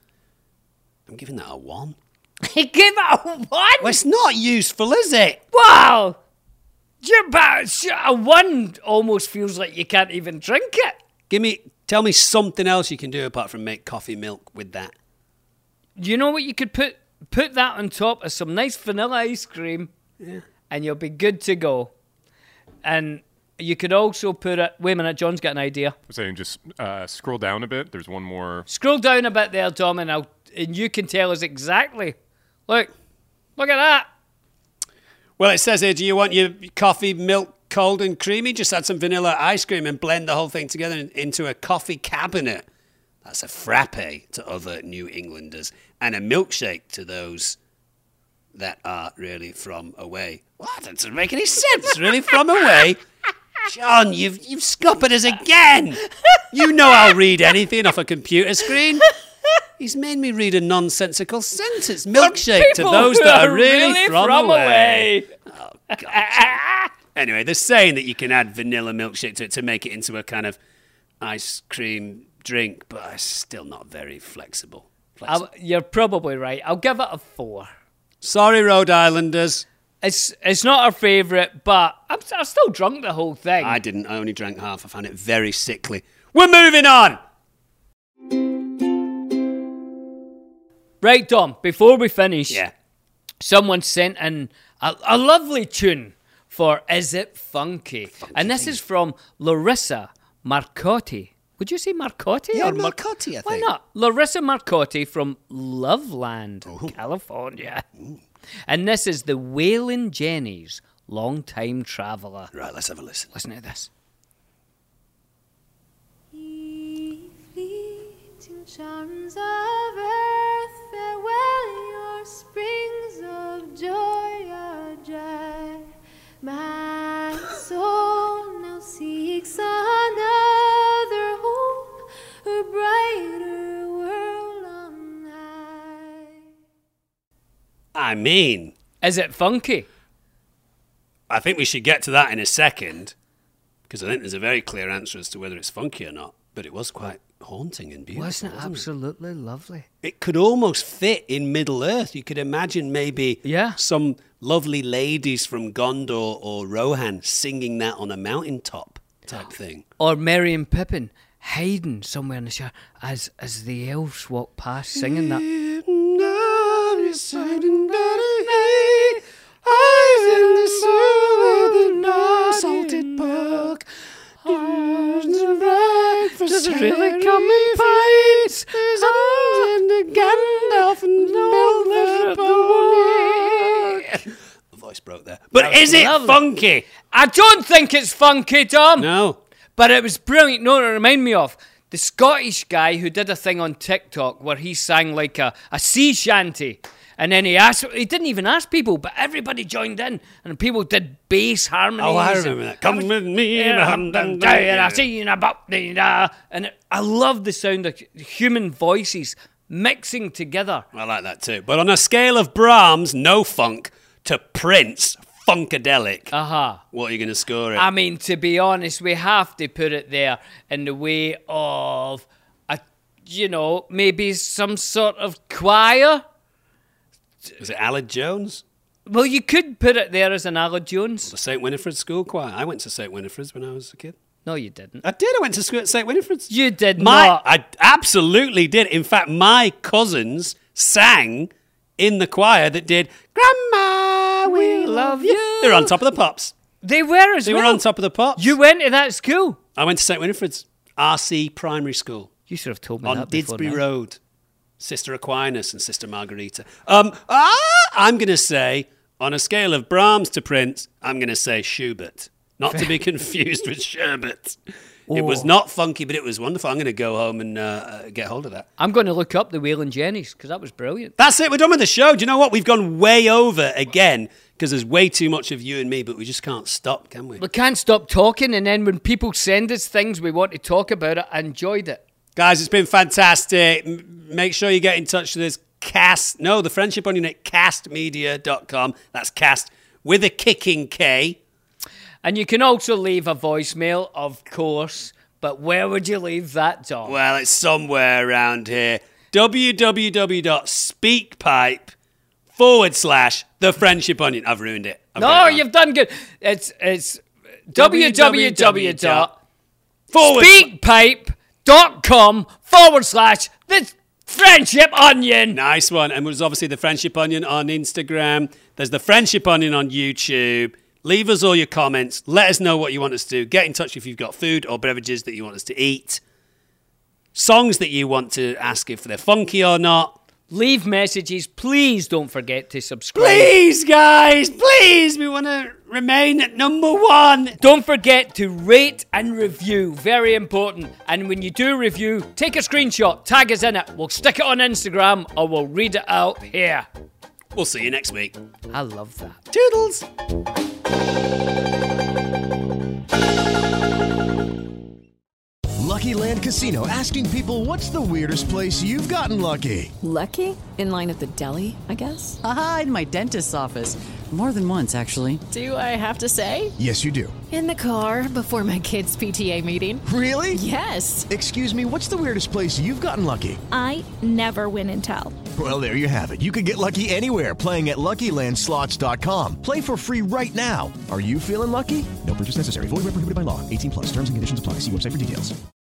I'm giving that a one. He gave it a one? Well, it's not useful, is it? Wow! You're about, a one almost feels like you can't even drink it. Give me, tell me something else you can do apart from make coffee milk with that. You know what you could put? Put that on top of some nice vanilla ice cream, Yeah. and you'll be good to go. And you could also put it... Wait a minute, John's got an idea. I'm saying just uh, scroll down a bit. There's one more. Scroll down a bit there, Tom, and, I'll, and you can tell us exactly. Look. Look at that. Well, it says here, do you want your coffee milk cold and creamy? Just add some vanilla ice cream and blend the whole thing together in- into a coffee cabinet. That's a frappe to other New Englanders and a milkshake to those that are really from away. What? That doesn't make any sense. Really from away? John, you've you've scuppered us again. You know I'll read anything off a computer screen. He's made me read a nonsensical sentence. Milkshake to People those who that are are really, really from, from away. away. Oh, God. Anyway, they're saying that you can add vanilla milkshake to it to make it into a kind of ice cream drink, but it's still not very flexible. flexible. I'll, you're probably right. I'll give it a four. Sorry, Rhode Islanders. It's it's not our favourite, but I'm, I'm still drunk the whole thing. I didn't. I only drank half. I found it very sickly. We're moving on. Right, Dom, before we finish, Yeah. someone sent in a, a lovely tune for Is It Funky? And this is from Larissa Marcotti. Would you say Marcotti? Yeah, or Mar- Marcotti, I Why think. not? Larissa Marcotti from Loveland, California. And this is the Waylon Jennings, Long Time Traveller. Right, let's have a listen. Listen to this. Charms of earth, farewell your springs of joy are dry. My soul now seeks another home, a brighter world on high. I mean, Is it funky? I think we should get to that in a second, because I think there's a very clear answer as to whether it's funky or not. But it was quite haunting and beautiful. Wasn't it wasn't absolutely lovely? It could almost fit in Middle Earth. You could imagine maybe yeah. some lovely ladies from Gondor or Rohan singing that on a mountaintop type thing. Or Merry and Pippin hiding somewhere in the shower as as the elves walk past singing that. Salted pork. Does it really come in pints? And Gandalf and the voice broke there. But That was is it lovely. funky? I don't think it's funky, Tom. No. But it was brilliant. No, it reminded me of the Scottish guy who did a thing on TikTok where he sang like a, a sea shanty. And then he asked, he didn't even ask people, but everybody joined in. And people did bass harmonies. Oh, I remember that. Come with me. And I seen about the and it, I love the sound of human voices mixing together. I like that too. But on a scale of Brahms, no funk, to Prince, funkadelic, uh-huh. what are you going to score it? I mean, to be honest, we have to put it there in the way of, a, you know, maybe some sort of choir. Is it Aled Jones? Well, you could put it there as an Aled Jones. The Saint Winifred's School Choir. I went to Saint Winifred's when I was a kid. No, you didn't. I did. I went to school at Saint Winifred's. You did my, not. I absolutely did. In fact, my cousins sang in the choir that did Grandma, we love you. They were on top of the pops. They were as they well. They were on top of the pops. You went to that school? I went to Saint Winifred's R C Primary School. You should have told me on that before Didsbury now. Road. Sister Aquinas and Sister Margarita. Um, ah, I'm going to say, on a scale of Brahms to Prince, I'm going to say Schubert. Not to be confused with Sherbet. It was Oh. not funky, but it was wonderful. I'm going to go home and uh, get hold of that. I'm going to look up the Waylon Jennings because that was brilliant. That's it. We're done with the show. Do you know what? We've gone way over again because there's way too much of you and me, but we just can't stop, can we? We can't stop talking, and then when people send us things we want to talk about it, I enjoyed it. Guys, it's been fantastic. M- make sure you get in touch with us. Cast, no, the Friendship Onion at cast media dot com. That's cast with a kicking K. And you can also leave a voicemail, of course. But where would you leave that, Tom? Well, it's somewhere around here. www.speakpipe forward slash the Friendship Onion. I've ruined it. I've no, it you've done good. It's it's www.speakpipe.com forward slash the Friendship Onion. Nice one. And there's obviously the Friendship Onion on Instagram. There's the Friendship Onion on YouTube. Leave us all your comments. Let us know what you want us to do. Get in touch if you've got food or beverages that you want us to eat. Songs that you want to ask if they're funky or not. Leave messages. Please don't forget to subscribe. Please, guys. Please. We want to remain at number one. Don't forget to rate and review. Very important. And when you do review, take a screenshot. Tag us in it. We'll stick it on Instagram or we'll read it out here. We'll see you next week. I love that. Toodles. Lucky Land Casino, asking people, what's the weirdest place you've gotten lucky? Lucky? In line at the deli, I guess? Aha, in my dentist's office. More than once, actually. Do I have to say? Yes, you do. In the car before my kids' P T A meeting. Really? Yes. Excuse me, what's the weirdest place you've gotten lucky? I never win and tell. Well, there you have it. You can get lucky anywhere, playing at Lucky Land Slots dot com. Play for free right now. Are you feeling lucky? No purchase necessary. Void where prohibited by law. eighteen plus. Terms and conditions apply. See website for details.